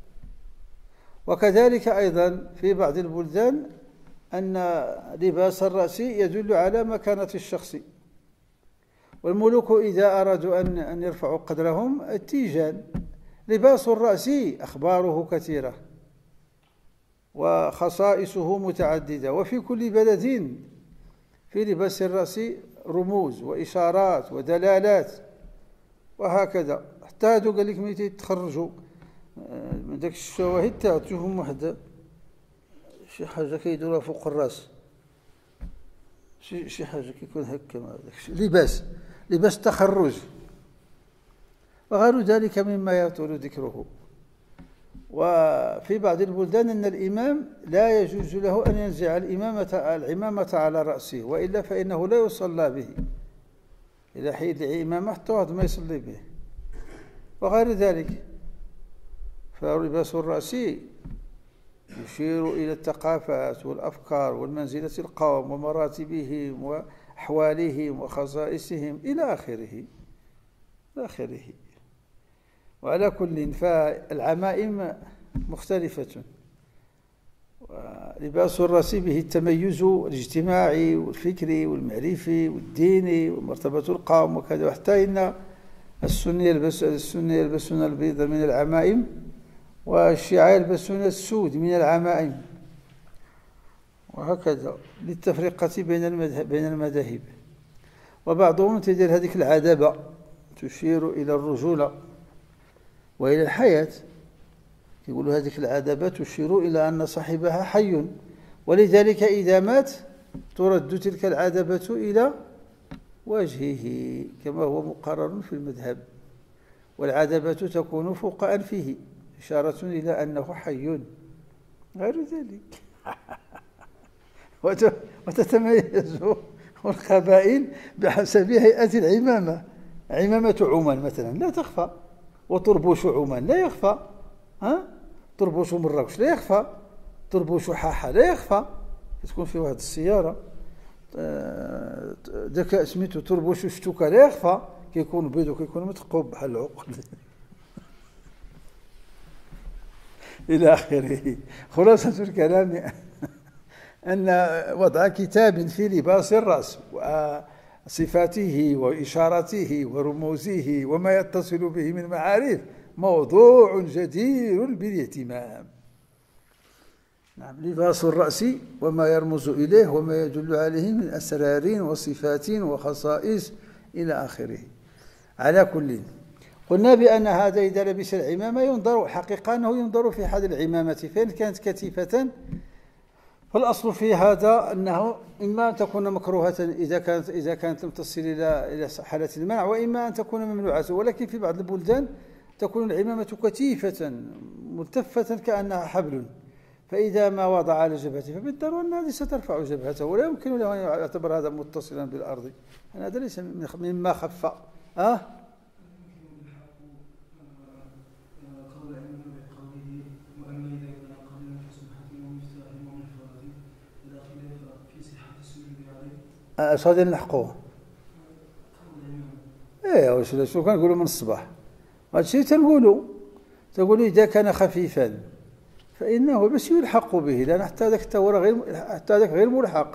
وكذلك أيضا في بعض البلدان أن لباس الرأس يدل على مكانة الشخص. والملوك إذا أرادوا أن يرفعوا قدرهم التيجان. لباس الرأس أخباره كثيرة وخصائصه متعددة، وفي كل بلد في لباس الرأس رموز وإشارات ودلالات وهكذا. حتى هادو قال لك ملي يتخرجوا من داك الشواهد تشوفهم واحد شي حاجة كيديروها فوق الراس، شي حاجة كيكون هكا، لباس تخرج وغير ذلك مما يطول ذكره. وفي بعض البلدان أن الإمام لا يجوز له أن ينزع العمامة على رأسه، وإلا فإنه لا يصلى به إلى حين العمامة حتى واحد ما يصلي به وغير ذلك. فلباس الرأس يشير إلى الثقافات والأفكار والمنزلة القوم ومراتبهم وأحوالهم وخصائصهم إلى آخره. وعلى كل فالعمائم مختلفة. ولباس الرأس به التميز الاجتماعي والفكري والمعرفي والديني ومرتبة القوم وكذا. وحتى إن السنة يلبسون البيض من العمائم، والشيعة يلبسون السود من العمائم، وهكذا للتفرقة بين المذاهب. وبعضهم تدير هذيك العذبة تشير إلى الرجولة وإلى الحياة، يقولوا هذيك العذبة تشير إلى أن صاحبها حي، ولذلك إذا مات ترد تلك العذبة إلى وجهه كما هو مقرر في المذهب، والعذبة تكون فوق أنفه إشارة إلى أنه حي غير ذلك. وتتميز القبائل بحسب هيئة العمامة. عمامة عمان مثلا لا تخفى، وطربوش عمان لا يخفى، طربوش مراكش لا يخفى، طربوش حاحة لا يخفى، تكون في واحد السيارة ذاك سميتو طربوش شتوكا لا يخفى، كيكون بيض وكيكون متقوب بحال العقد إلى آخره. خلاصة الكلام أن وضع كتاب في لباس الرأس وصفاته وإشارته ورموزه وما يتصل به من معارف موضوع جدير بالاهتمام. نعم، لباس الرأس وما يرمز إليه وما يدل عليه من أسرار وصفات وخصائص إلى آخره. على كل، قلنا بأن هذا إذا لبس العمامة ينظر حقيقة أنه ينظر في حال العمامة، فإن كانت كثيفة فالأصل في هذا أنه إما أن تكون مكروهة إذا كانت لم تصل إلى حالة المنع، وإما أن تكون ممنوعة. ولكن في بعض البلدان تكون العمامة كثيفة ملتفة كأنها حبل، فإذا ما وضع على جبهته فبالضرورة أن هذه سترفع جبهته، ولا يمكن له أن يعتبر هذا متصلا بالأرض، هذا ليس مما خف. صادين نحقوه. شو كنقولوا من الصباح؟ هذا الشيء تنقولوا إذا كان خفيفا فإنه بس يلحق به، لأن حتى ذاك غير ملحق.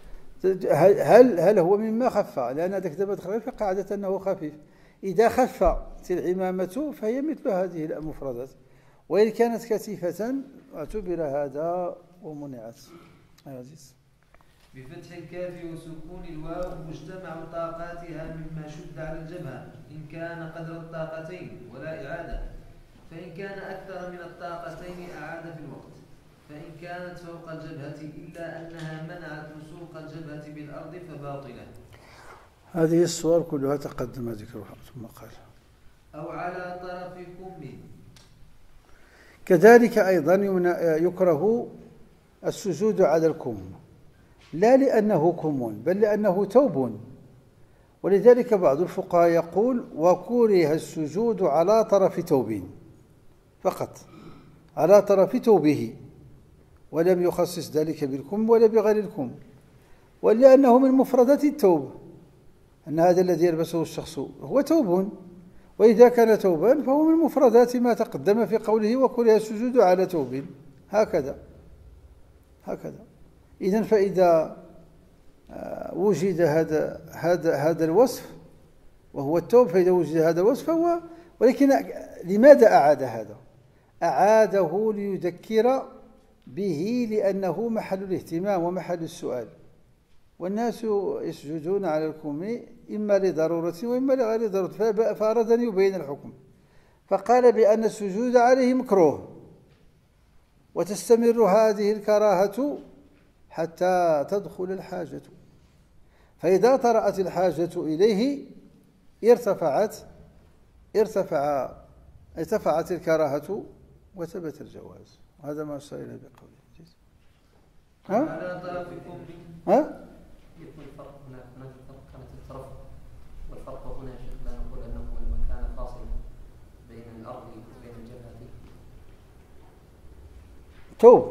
هل هو مما خف؟ لأن هذاك دابا دخل في قاعدة أنه خفيف. إذا خفت العمامة فهي مثل هذه المفردات، وإن كانت كثيفة اعتبر هذا ومنعت. بفتح الكاف وسكون الواو مجتمع طاقاتها مما شد على الجبهة إن كان قدر الطاقتين ولا إعادة، فإن كان أكثر من الطاقتين أعاد في الوقت، فإن كانت فوق الجبهة إلا أنها منعت لصوق الجبهة بالأرض فباطلة. هذه الصور كلها تقدم ذكرها ثم قال أو على طرف كم. كذلك أيضا يكره السجود على الكم، لا لأنه كم بل لأنه توب. ولذلك بعض الفقهاء يقول وكره السجود على طرف توب فقط، على طرف توبه، ولم يخصص ذلك بالكم ولا بغير الكم، ولأنه من مفردات التوب، أن هذا الذي يلبسه الشخص هو توب، وإذا كان توبا فهو من مفردات ما تقدم في قوله وكره السجود على توب. هكذا. إذن فإذا وجد هذا الوصف وهو التوب، فإذا وجد هذا الوصف فهو، ولكن لماذا أعاد هذا؟ أعاده ليذكر به، لأنه محل الاهتمام ومحل السؤال، والناس يسجدون على الكم إما لضرورة وإما لغير ضرورة، فأراد أن يبين الحكم، فقال بأن السجود عليه مكروه، وتستمر هذه الكراهة حتى تدخل الحاجة، فإذا طرأت الحاجة إليه ارتفعت الكراهة وثبت الجواز. هذا ما أشار إليه بقوله. على طرفكم. يكون الفرق هناك الفرق كانت الطرف، والفرق هنا يا شيخ لا نقول أنه المكان فاصل بين الأرض وبين الجبهة. توب.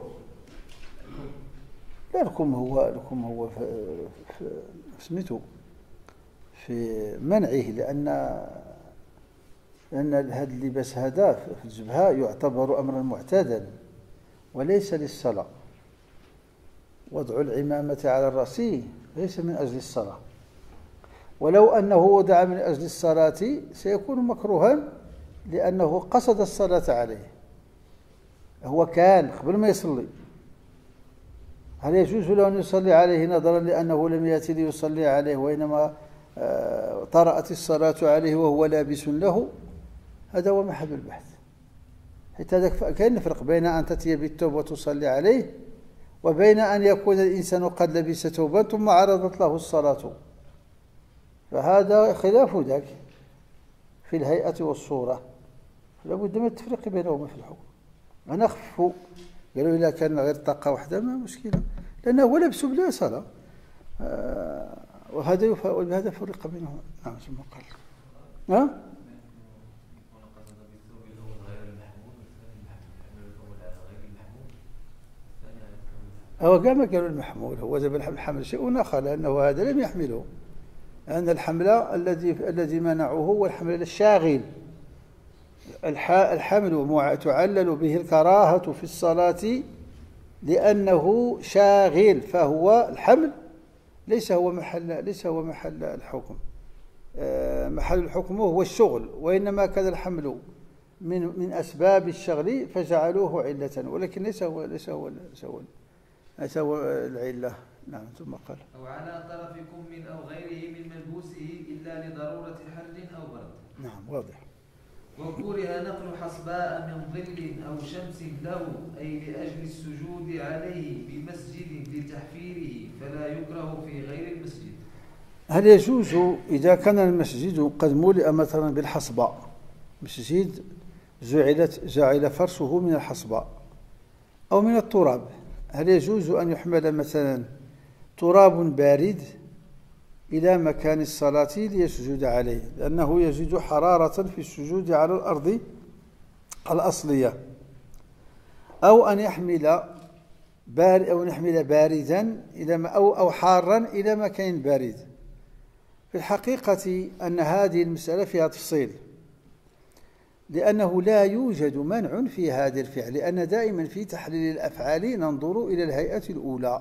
لا، الكم هو سميته في منعه، لأن هذا اللباس هذا في الجبهة يعتبر أمرا معتادا وليس للصلاة. وضع العمامة على الرأس ليس من أجل الصلاة، ولو أنه وضع من أجل الصلاة سيكون مكروها، لأنه قصد الصلاة عليه، هو كان قبل ما يصلي، هل يجوز له أن يصلي عليه نظرا لأنه لم يأتي ليصلي عليه وإنما طرأت الصلاة عليه وهو لابس له؟ هذا هو محل البحث. حتى كاين فرق بين أن تأتي بالثوب وتصلي عليه وبين أن يكون الإنسان قد لبس ثوبا ثم عرضت له الصلاة، فهذا خلاف ذاك في الهيئة والصورة، فلا بد من التفريق بينهما في الحكم. أنا أخف قالوا إذا كان غير طاقة واحدة ما مشكلة، لأنه هو لبس بلا صلاة، وهذا فرق بينهما. نعم ثم قال هو كما قالوا المحمول، هو زي الحمل شيء آخر، لأنه هذا لم يحمله، لأن الحمل الذي منعه هو الحمل الشاغل. الحمل تعلل به الكراهة في الصلاة لأنه شاغل، فهو الحمل ليس هو محل الحكم. محل الحكم هو الشغل، وإنما كان الحمل من أسباب الشغل فجعلوه علة، ولكن ليس هو العلة. نعم. ثم قال: أو على طرف كم أو غيره من ملبوسه إلا لضرورة حر أو برد. نعم، واضح. وكره نقل حصباء من ظل أو شمس له، أي لأجل السجود عليه بمسجد لتحفيره، فلا يكره في غير المسجد. هل يجوز إذا كان المسجد قد ملئ مثلا بالحصباء، مسجد جعل فرشه من الحصباء أو من التراب، هل يجوز أن يحمل مثلا تراب بارد إلى مكان الصلاة ليسجد عليه، لأنه يجد حرارة في السجود على الأرض الأصلية، أو أن يحمل باردا أو حارا إلى مكان بارد؟ في الحقيقة أن هذه المسألة فيها تفصيل، لأنه لا يوجد منع في هذا الفعل، لأن دائما في تحليل الأفعال ننظر إلى الهيئة الأولى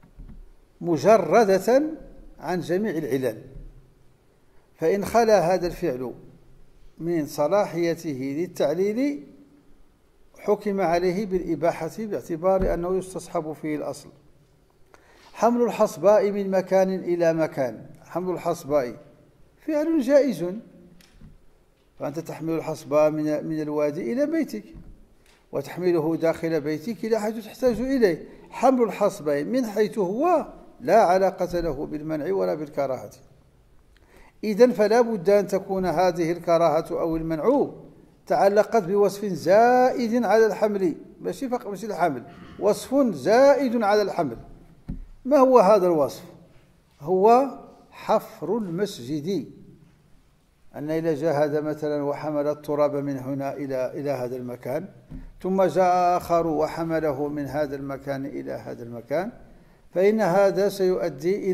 مجردة عن جميع العلل، فإن خلا هذا الفعل من صلاحيته للتعليل حكم عليه بالإباحة باعتبار أنه يستصحب فيه الأصل. حمل الحصباء من مكان إلى مكان، حمل الحصباء فعل جائز، فأنت تحمل الحصباء من الوادي إلى بيتك، وتحمله داخل بيتك إلى حيث تحتاج إليه. حمل الحصباء من حيث هو لا علاقة له بالمنع ولا بالكراهة. إذن فلا بد أن تكون هذه الكراهة أو المنع تعلقت بوصف زائد على الحمل، ماشي فقط ماشي الحمل، وصف زائد على الحمل. ما هو هذا الوصف؟ هو حفر المسجد، أن إذا جاء هذا مثلا وحمل التراب من هنا إلى هذا المكان، ثم جاء آخر وحمله من هذا المكان إلى هذا المكان، فإن هذا سيؤدي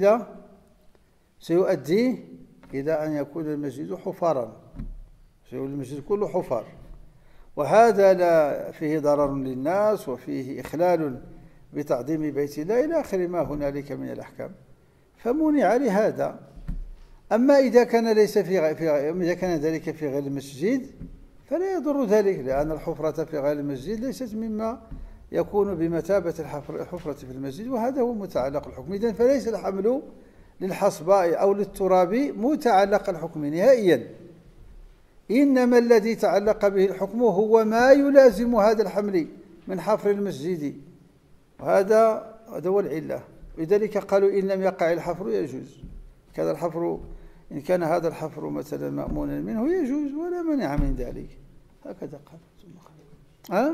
إلى أن يكون المسجد حفارا، سيكون المسجد كله حفار، وهذا لا فيه ضرر للناس وفيه إخلال بتعظيم بيت الله إلى آخر ما هنالك من الأحكام، فمنع لهذا. أما إذا كان إذا كان ذلك في غير المسجد فلا يضر ذلك، لأن الحفرة في غير المسجد ليست مما يكون بمثابة الحفرة في المسجد، وهذا هو متعلق الحكم. إذن فليس الحمل للحصباء أو للتراب متعلق الحكم نهائيا، إنما الذي تعلق به الحكم هو ما يلازم هذا الحمل من حفر المسجد، وهذا هو العلة. لذلك قالوا إن لم يقع الحفر يجوز، كان الحفر إن كان هذا الحفر مثلا مأمونا منه يجوز ولا منع من ذلك، هكذا قال.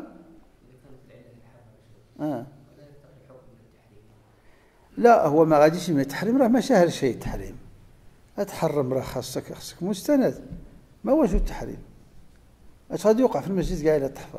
لا، هو ما غاديش من التحريم، راه ما شاهر شيء التحريم، أتحرم راه خاصك مستند، ما وجه التحريم؟ اش غادي يوقع في المسجد كاع إلا تحفر؟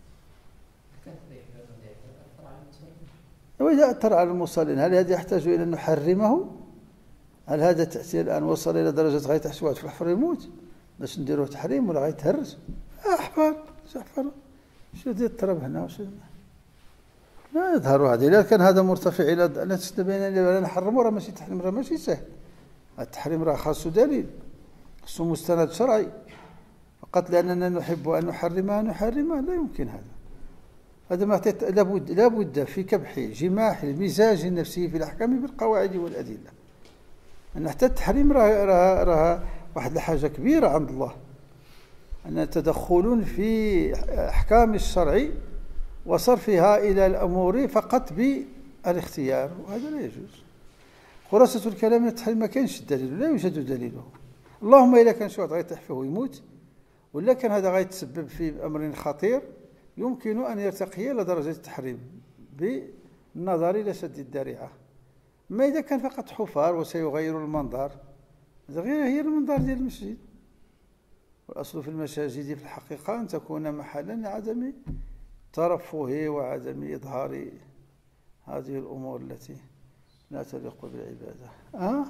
وإذا أثر على المصلين هل هذا يحتاج إلى أن نحرمه؟ هل هذا التأثير الآن وصل إلى درجة غاية تحت واحد في الحفر يموت باش نديروه تحريم ولا غيتهرس؟ أحفر شو ديال التراب هنا وشو لا يظهر هذا. إذا كان هذا مرتفع إلى لا تستبين لا نحرمه، راه ماشي تحريم، راه ماشي سهل. التحريم راه خاصو دليل، خاصو مستند شرعي، فقط لأننا نحب أن نحرمها لا يمكن هذا ما لابد في كبح جماح المزاج النفسي في الأحكام بالقواعد والأدلة، أن حتى التحريم راه واحد الحاجة كبيرة عند الله، أن تدخل في أحكام الشرع وصرفها إلى الأمور فقط بالاختيار، وهذا لا يجوز. خلاصة الكلام أن التحريم ما كانش الدليل، لا يوجد دليله، اللهم إلا كان شي واحد غيطيح فيه ويموت، ولا كان هذا غيتسبب في أمر خطير يمكن أن يرتقي إلى درجة التحريم بالنظر إلى سد الذريعة. ما إذا كان فقط حفار وسيغير المنظر، هي المنظر ديال المسجد، والأصل في المساجد في الحقيقة أن تكون محلا لعدم ترفه وعدم إظهار هذه الأمور التي لا تليق بالعبادة.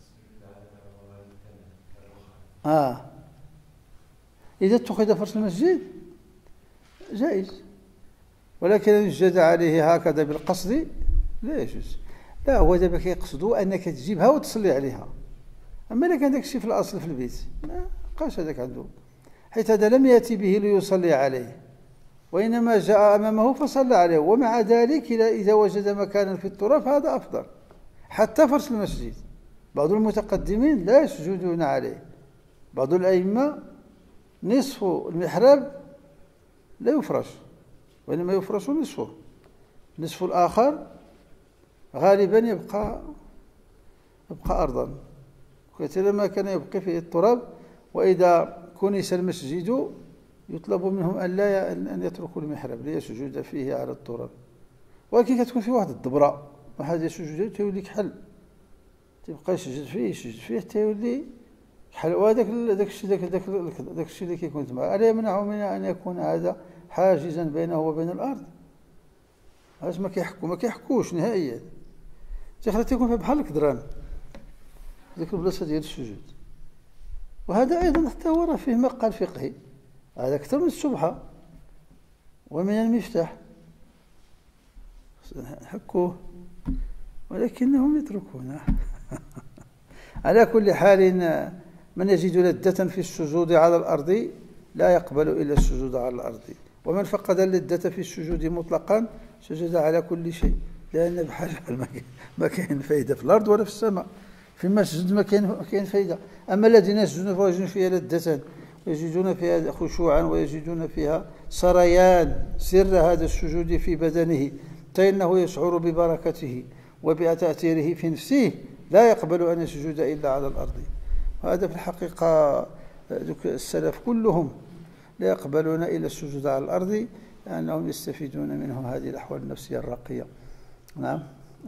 إذا اتخذ فرش المسجد جائز، ولكن إن يسجد عليه هكذا بالقصد لا يجوز. لا، هو دابا كيقصدوا أنك تجيبها وتصلي عليها، أما إذا كان داك الشيء في الأصل في البيت ما بقاش هذاك عنده. حيث هذا لم يأتي به ليصلي عليه، وإنما جاء أمامه فصلى عليه. ومع ذلك إذا وجد مكانا في التراب هذا أفضل، حتى فرش المسجد بعض المتقدمين لا يسجدون عليه. بعض الأئمة نصف المحراب لا يفرش، وإنما يفرش نصفه، نصف الآخر غالبا يبقى أرضا، كثيرا ما كان يبقي فيه التراب. وإذا كنس المسجد يطلب منهم أن يتركوا المحراب ليسجد فيه على التراب. ولكن كتكون فيه واحد الدبرة، واحد يسجد تيولي كحل، تيبقى يسجد فيه حتى يولي كحل. وهذاك الشيء اللي كيكون تما ألا يمنع من أن يكون هذا حاجزا بينه وبين الأرض؟ علاش ما كيحكوش نهائيا، تيخلي تيكون فيه بحال الكدران ديك البلاصة ديال السجود. وهذا أيضا حتى هو راه فيه مقال فقهي، هذا أكثر من السبحة ومن المفتاح، حكوه ولكنهم يتركونه. على كل حال من يجد لذة في السجود على الأرض لا يقبل إلا السجود على الأرض، ومن فقد اللذة في السجود مطلقا سجد على كل شيء، لأن بحال ما كاين فايدة في الأرض ولا في السماء. فيما سجد ما كاين فايدة. أما الذين يسجدون فيجدون فيها لذة ويجدون فيها خشوعا ويجدون فيها سريان سر هذا السجود في بدنه، فإنه يشعر ببركته وبتأثيره في نفسه، لا يقبل أن يسجد إلا على الأرض. وهذا في الحقيقة السلف كلهم لا يقبلون إلا السجود على الأرض، لأنهم يستفيدون منه هذه الأحوال النفسية الراقية. نعم.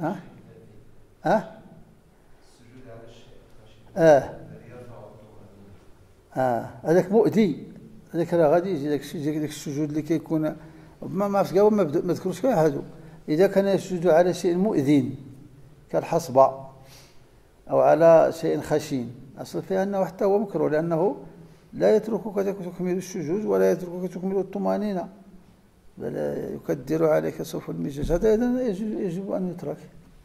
هذاك مؤذي، هذاك راه غادي يجي داك السجود اللي كيكون ما عرفتش كاع ما ذكروش كاع هادو. إذا كان يسجد على شيء مؤذن كالحصبة أو على شيء خشين، أصل فيها أنه حتى هو مكروه، لأنه لا يتركك تكمل السجود ولا يتركك تكمل الطمأنينة، بل يكدر عليك صوف المجاز. هذا أيضا يجب أن يترك.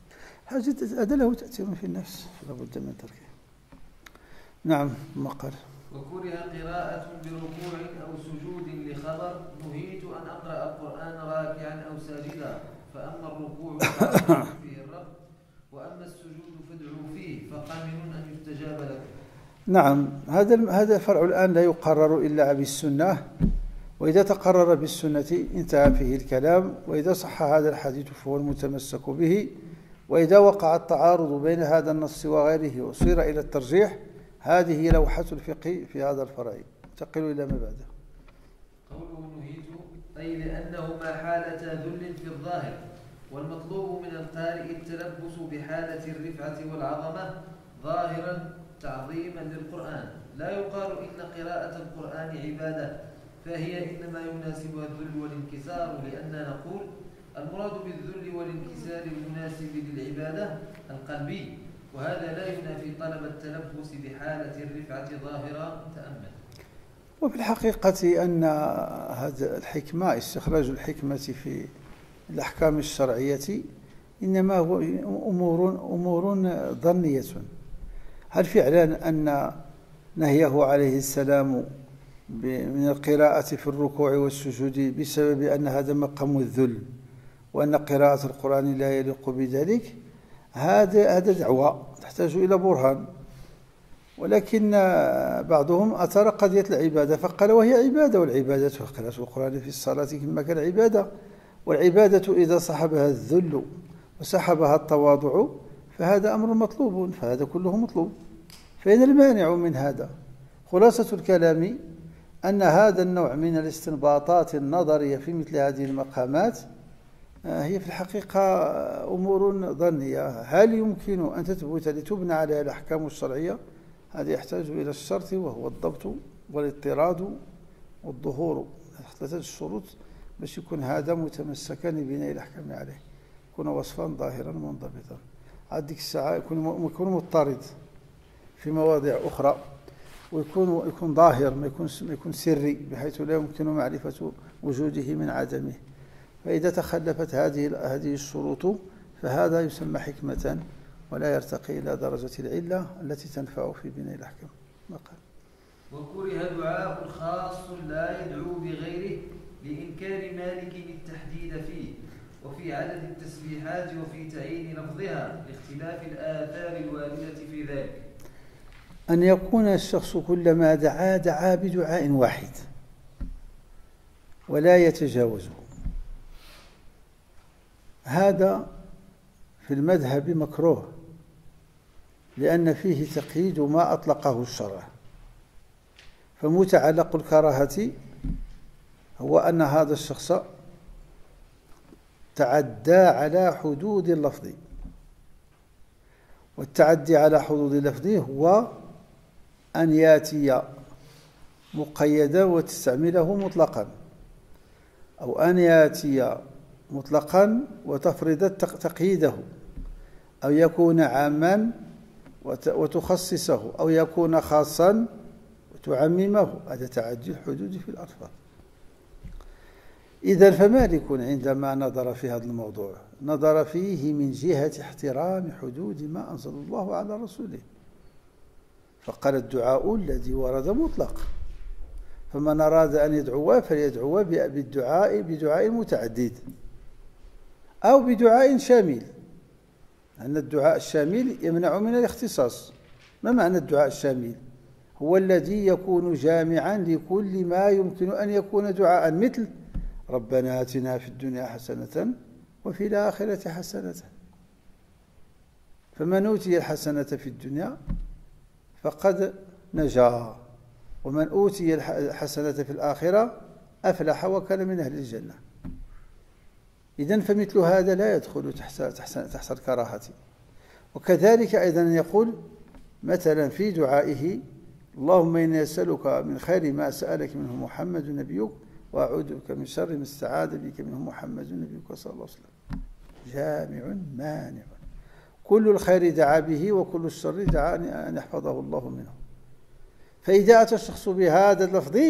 هذا له تأثير في النفس، فلا بد من تركه. نعم. ما قال: وكره قراءة بركوع أو سجود لخبر: نهيت أن أقرأ القرآن راكعا أو ساجدا، فأما الركوع فأقرأ فيه الرب، وأما السجود فادعوا فيه، فقامن أن يستجاب لكم. نعم. هذا فرع الآن لا يقرر إلا بالسنة، وإذا تقرر بالسنة انتهى فيه الكلام، وإذا صح هذا الحديث فهو المتمسك به، وإذا وقع التعارض بين هذا النص وغيره وصير إلى الترجيح، هذه هي لوحة الفقه في هذا الفرع. انتقلوا إلى ما بعده. قوله نهيت أي لأنهما حالة ذل في الظاهر، والمطلوب من القارئ التلبس بحالة الرفعة والعظمة ظاهرا تعظيما للقرآن. لا يقال إن قراءة القرآن عبادة، فهي إنما يناسبها الذل والانكسار، لأننا نقول المراد بالذل والانكسار المناسب للعبادة القلبي، وهذا لا ينافي طلب التلبس بحالة الرفعة ظاهرة. تأمل. وفي الحقيقة أن هذا الحكمة، استخراج الحكمة في الأحكام الشرعية، إنما هو أمور ظنية. هل فعلا أن نهيه عليه السلام من القراءة في الركوع والسجود بسبب أن هذا مقام الذل، وأن قراءة القرآن لا يليق بذلك؟ هذا دعوة تحتاج إلى برهان. ولكن بعضهم أثار قضية العبادة فقال وهي عبادة، والعبادة قراءة القرآن في الصلاة كما كان عبادة، والعبادة إذا صحبها الذل وصحبها التواضع فهذا أمر مطلوب، فهذا كله مطلوب. فإن المانع من هذا؟ خلاصة الكلام أن هذا النوع من الاستنباطات النظرية في مثل هذه المقامات هي في الحقيقة أمور ظنية. هل يمكن أن تثبت لتبنى عليها الأحكام الشرعية؟ هذا يحتاج إلى الشرط، وهو الضبط والاضطراد والظهور، ثلاثة الشروط باش يكون هذا متمسكا ببناء الأحكام عليه، يكون وصفا ظاهرا منضبطا. هذيك الساعة يكون مضطرد في مواضع أخرى، ويكون ظاهر، ما يكون سري بحيث لا يمكن معرفة وجوده من عدمه. فإذا تخلفت هذه الشروط فهذا يسمى حكمة، ولا يرتقي إلى درجة العلة التي تنفع في بناء الأحكام. وكره دعاء خاص لا يدعو بغيره لإنكار مالك التحديد فيه وفي عدد التسبيحات وفي تعيين لفظها لاختلاف الآثار الواردة في ذلك. أن يكون الشخص كلما دعا بدعاء واحد ولا يتجاوزه، هذا في المذهب مكروه، لأن فيه تقييد ما أطلقه الشرع. فمتعلق الكراهة هو أن هذا الشخص تعدى على حدود اللفظ، والتعدي على حدود اللفظ هو أن يأتي مقيدا وتستعمله مطلقا، أو أن يأتي مطلقا وتفرض تقييده، أو يكون عاما وتخصصه، أو يكون خاصا وتعممه. هذا تعدي الحدود في الألفاظ. إذن فمالك عندما نظر في هذا الموضوع نظر فيه من جهة احترام حدود ما أنزل الله على رسوله، فقال الدعاء الذي ورد مطلق، فمن أراد أن يدعو فليدعو بدعاء متعدد أو بدعاء شامل، أن الدعاء الشامل يمنع من الاختصاص. ما معنى الدعاء الشامل؟ هو الذي يكون جامعا لكل ما يمكن أن يكون دعاء، مثل ربنا آتنا في الدنيا حسنة وفي الآخرة حسنة. فمن أوتي الحسنة في الدنيا فقد نجا، ومن أوتي الحسنة في الآخرة أفلح وكان من أهل الجنة. إذن فمثل هذا لا يدخل تحت الكراهة. وكذلك أيضا يقول مثلا في دعائه اللهم إني أسألك من خير ما سألك منه محمد نبيك وأعوذ بك من شر ما استعاذ بك منه محمد نبيك صلى الله عليه وسلم. جامع مانع، كل الخير دعا به وكل الشر دعا أن يحفظه الله منه. فإذا أتى الشخص بهذا اللفظ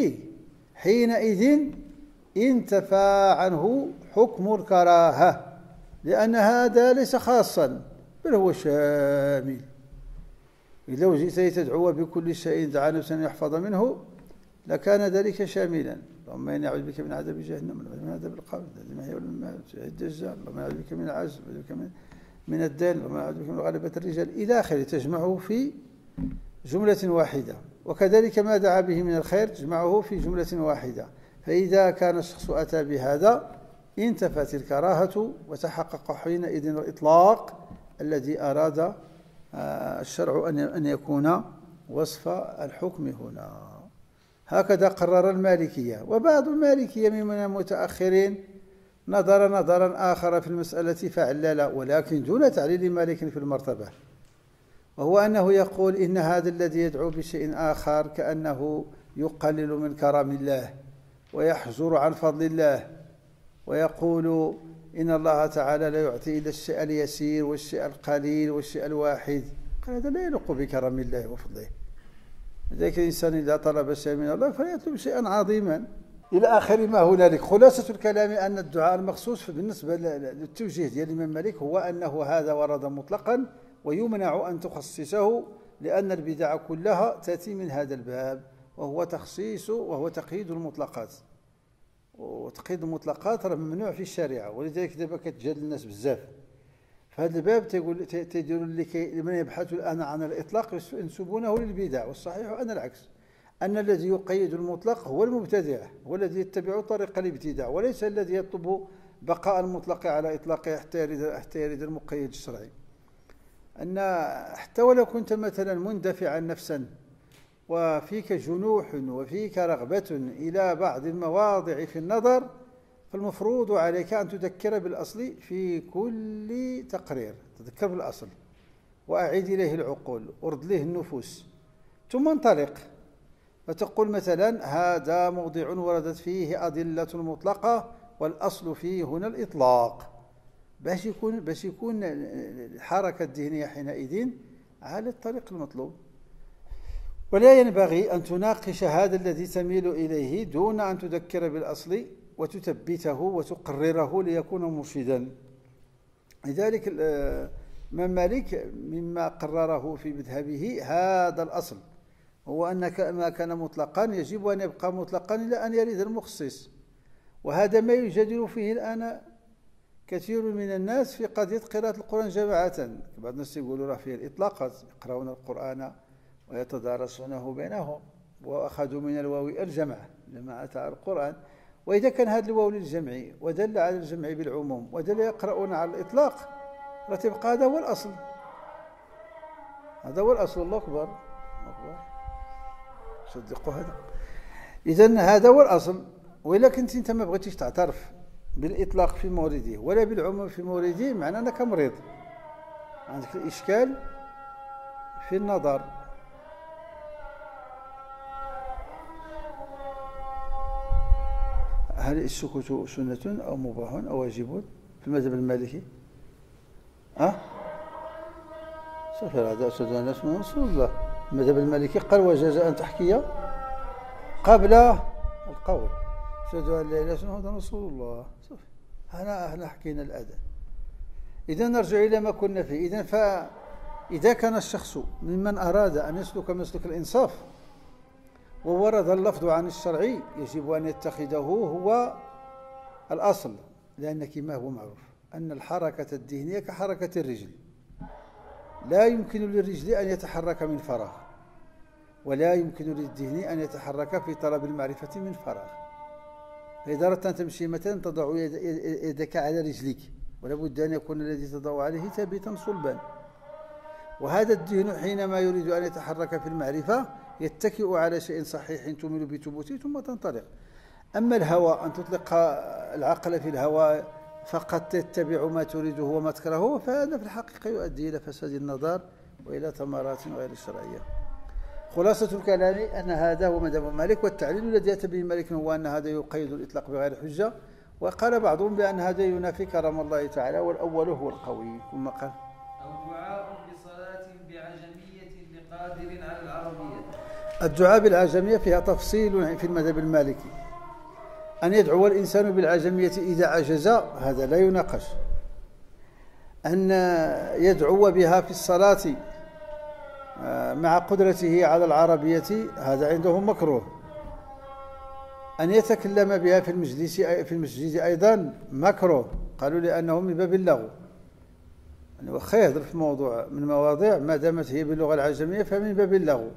حينئذ انتفى عنه حكم الكراهة، لأن هذا ليس خاصا بل هو شامل. لو جئت لتدعو بكل شيء دعا نفسا أن يحفظ منه لكان ذلك شاملا. اللهم إني أعوذ بك من عذاب جهنم ومن عذاب القبر المحيا والممات الدجال، اللهم أعوذ بك من العجز وأعوذ بك من الدين، اللهم أعوذ بك من غلبة الرجال إلى آخره، تجمعه في جملة واحدة. وكذلك ما دعا به من الخير تجمعه في جملة واحدة. فإذا كان الشخص أتى بهذا انتفت الكراهة وتحقق حينئذ الإطلاق الذي أراد الشرع أن يكون وصف الحكم هنا. هكذا قرر المالكية. وبعض المالكية من المتأخرين نظرا آخر في المسألة فعلل، ولكن دون تعليل مالك في المرتبة، وهو أنه يقول إن هذا الذي يدعو بشيء آخر كأنه يقلل من كرم الله ويحجر عن فضل الله، ويقول إن الله تعالى لا يعطي إلا الشيء اليسير والشيء القليل والشيء الواحد. قال هذا لا يليق بكرم الله وفضله. لذلك الإنسان إذا طلب شيئا من الله فليطلب شيئا عظيما إلى آخر ما هنالك. خلاصة الكلام أن الدعاء المخصوص بالنسبة للتوجيه ديال الإمام مالك هو أنه هذا ورد مطلقا ويمنع أن تخصصه، لأن البدع كلها تأتي من هذا الباب، وهو تخصيص وهو تقييد المطلقات. وتقييد المطلقات راه ممنوع في الشريعة، ولذلك دابا كتجادل الناس بزاف في هذا الباب. تيديروا لمن يبحث الآن عن الإطلاق ينسبونه للبدع، والصحيح أن العكس، أن الذي يقيد المطلق هو المبتدع، هو الذي يتبع طريق الابتداع، وليس الذي يطلب بقاء المطلق على إطلاقه حتى يرد المقيد الشرعي. أن حتى ولو كنت مثلا مندفعا نفسا وفيك جنوح وفيك رغبة إلى بعض المواضع في النظر، فالمفروض عليك أن تذكر بالأصل في كل تقرير، تذكر بالأصل وأعيد إليه العقول ورد له النفوس، ثم انطلق فتقول مثلا هذا موضع وردت فيه أدلة مطلقة والأصل فيه هنا الإطلاق، باش يكون الحركة الذهنية حينئذ على الطريق المطلوب. ولا ينبغي أن تناقش هذا الذي تميل إليه دون أن تذكر بالأصل وتثبته وتقرره ليكون مرشدا. لذلك الإمام مالك مما قرره في مذهبه هذا الأصل، هو أن ما كان مطلقا يجب أن يبقى مطلقا إلى أن يرد المخصص، وهذا ما يجادل فيه الآن كثير من الناس في قضية قراءة القرآن جماعة. بعض الناس يقولوا راه فيه الإطلاقات، يقرؤون القرآن ويتدارسونه بينهم، وأخذوا من الواو الجمع جماعة القرآن، وإذا كان هذا الواو للجمع ودل على الجمع بالعموم ودل يقرؤون على الإطلاق، فتبقى هذا هو الأصل، هذا هو الأصل. الله أكبر، صدقوا هذا. إذن هذا هو الأصل. وإلا كنت أنت ما بغيتيش تعترف بالإطلاق في مورده ولا بالعموم في مورده، معناه أنك مريض، عندك الإشكال في النظر. هل السكوت سنة أو مباح أو واجب في المذهب المالكي؟ صفر هذا أشهد أن لا إله إلا رسول الله. المذهب المالكي قال وجاز أن تحكي قبل القول أشهد أن لا إله إلا الله رسول الله. صفر. هنا حكينا الأذان. إذا نرجع إلى ما كنا فيه. فإذا كان الشخص ممن أراد أن يسلك مسلك الإنصاف وورد اللفظ عن الشرعي، يجب أن يتخذه هو الأصل، لأن كما هو معروف أن الحركة الذهنية كحركة الرجل، لا يمكن للرجل أن يتحرك من فراغ، ولا يمكن للذهن أن يتحرك في طلب المعرفة من فراغ. فإذا أردت أن تمشي مثلا تضع يدك على رجلك، ولا بد أن يكون الذي تضع عليه ثابتا صلبا. وهذا الذهن حينما يريد أن يتحرك في المعرفة يتكئ على شيء صحيح تميل بثبوته ثم تنطلق. أما الهوى، أن تطلق العقل في الهوى فقط تتبع ما تريده وما تكرهه، فهذا في الحقيقة يؤدي إلى فساد النظر وإلى ثمرات غير شرعية. خلاصة الكلام أن هذا هو مذهب مالك، والتعليل الذي أتى به مالك هو أن هذا يقيد الإطلاق بغير حجة، وقال بعضهم بأن هذا ينافي كرم الله تعالى، والأول هو القوي. ثم قال أو دعاء بصلاة بعجمية لقادر على العربية. الدعاء بالعجمية فيها تفصيل في المذهب المالكي. أن يدعو الإنسان بالعجمية إذا عجز هذا لا يناقش. أن يدعو بها في الصلاة مع قدرته على العربية هذا عنده مكروه. أن يتكلم بها في المسجد أيضا مكروه، قالوا لأنه من باب اللغو، يعني وخا يهضر في موضوع من مواضيع ما دامت هي باللغة العجمية فمن باب اللغو.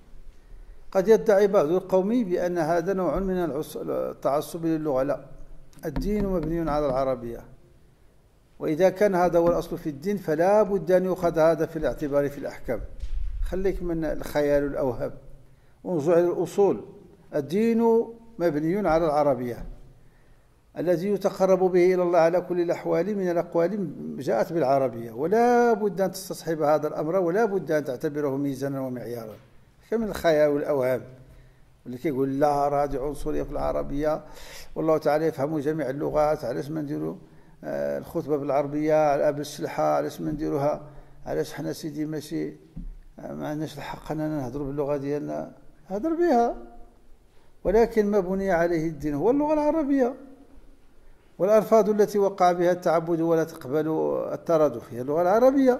قد يدعي بعض القوم بأن هذا نوع من التعصب للغة، لا، الدين مبني على العربية، وإذا كان هذا هو الأصل في الدين فلا بد أن يؤخذ هذا في الاعتبار في الأحكام. خليك من الخيال والأوهام وانظر إلى الأصول. الدين مبني على العربية، الذي يتقرب به إلى الله على كل الأحوال من الأقوال جاءت بالعربية، ولا بد أن تستصحب هذا الأمر، ولا بد أن تعتبره ميزانا ومعيارا. كمن الخيال والأوهام واللي كيقول لا هذه عنصرية في العربية، والله تعالى يفهم جميع اللغات، علاش ما نديروا الخطبة بالعربية بالشلحة، علاش ما نديروها، علاش حنا سيدي ماشي ما عندناش الحق أننا نهضروا باللغة ديالنا. هضر بها، ولكن ما بني عليه الدين هو اللغة العربية، والألفاظ التي وقع بها التعبد ولا تقبل الترادف هي اللغة العربية.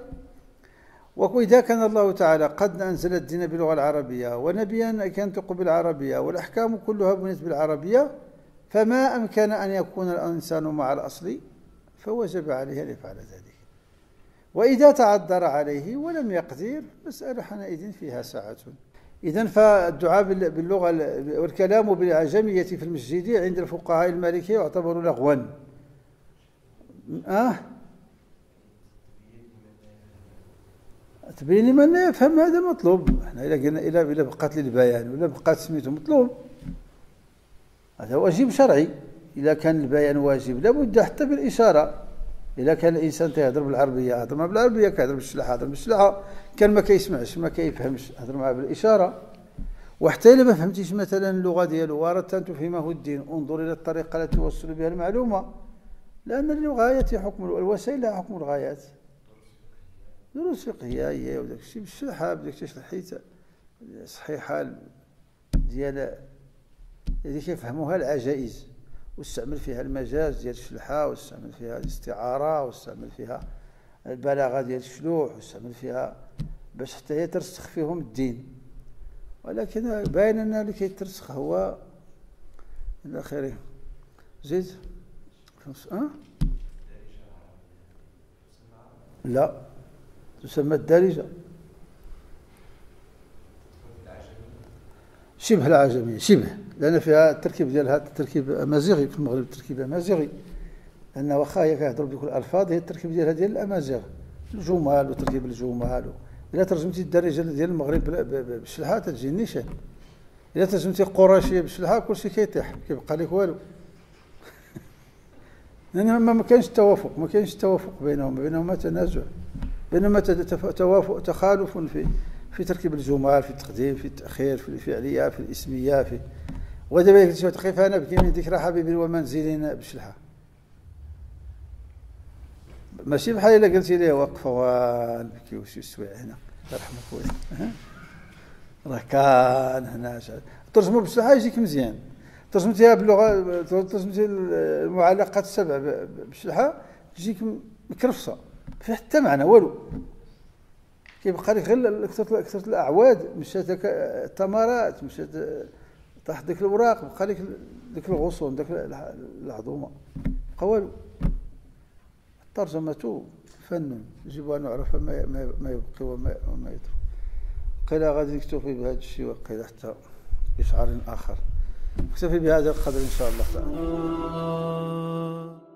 وإذا كان الله تعالى قد أنزل الدين باللغة العربية ونبيا كان ينطق بالعربية والأحكام كلها بنيت بالعربية، فما أمكن أن يكون الإنسان مع الأصل فوجب عليه أن يفعل ذلك. وإذا تعذر عليه ولم يقدر مسألة حينئذ فيها ساعة. إذن فالدعاء باللغة والكلام بالعجمية في المسجد عند الفقهاء المالكية يعتبر لغوا. تبين لمن لا يفهم هذا مطلوب. احنا إلا قلنا إلا بقات للبيان ولا بقات سميته مطلوب، هذا واجب شرعي. إذا كان البيان واجب لابد حتى بالإشارة. إذا كان الإنسان تيهضر بالعربية هضر معاه بالعربية، كيهضر بالشلحة هضر بالشلحة، كان ما كيسمعش ما كيفهمش هضر معاه بالإشارة. وحتى إلا ما فهمتيش مثلا اللغة ديالو وأردت أن تفهمه الدين، انظر إلى الطريقة التي توصل بها المعلومة، لأن الغايات حكم الوسائل لها حكم الغايات. دروس فقهية هي وداك الشيء بالشلحة بدك تشرحي صحيحة ديال اللي كيفهموها العجائز، واستعمل فيها المجاز ديال الشلحة، واستعمل فيها الاستعارة، واستعمل فيها البلاغة ديال الشلوح، واستعمل فيها باش حتى هي ترسخ فيهم الدين. ولكن باين أن اللي كيترسخ هو إلى آخره. زيد لا، تسمى الدارجة، شبه العجمية، شبه، لأن فيها التركيب ديالها تركيب أمازيغي في المغرب، تركيب أمازيغي، لأن واخا هي كيهضروا بكل الألفاظ، هي التركيب ديالها ديال الأمازيغ، الجمال وتركيب الجمال. إلا ترجمتي الدارجة ديال المغرب بالشلحة تجي نيشان، إلا ترجمتي القرشية بالشلحة كلشي كيطيح، كيبقى لك والو. لأن ما كاينش توافق، ما كاينش توافق بينهما تنازع، بينما تخالف في تركيب الجمل، في التقديم، في التأخير، في الفعلية، في الاسمية، في ودابا قلت تقف أنا بكي من ذكرى حبيبي ومنزلين بالشلحة، ماشي بحال إلا قلتي ليه وقفة ونبكي وشي السويع هنا يرحمك خويا، راه كان هنا ترجمو بالشلحة يجيك مزيان، ترجمتيها باللغة، ترجمتي المعلقات السبع بالشلحة تجيك مكرفصة، في حتى معنى والو، كيبقى لك غير كثرة الأعواد، مشات التمرات، مشات طاح ديك الأوراق، بقى لك ديك الغصون، ديك العظومة، بقى والو. الترجمة فن يجب أن نعرف ما يبقي وما يترك. قيل غادي نكتفي بهذا الشيء، وقيل حتى إشعار آخر. نكتفي بهذا القدر إن شاء الله تعالى.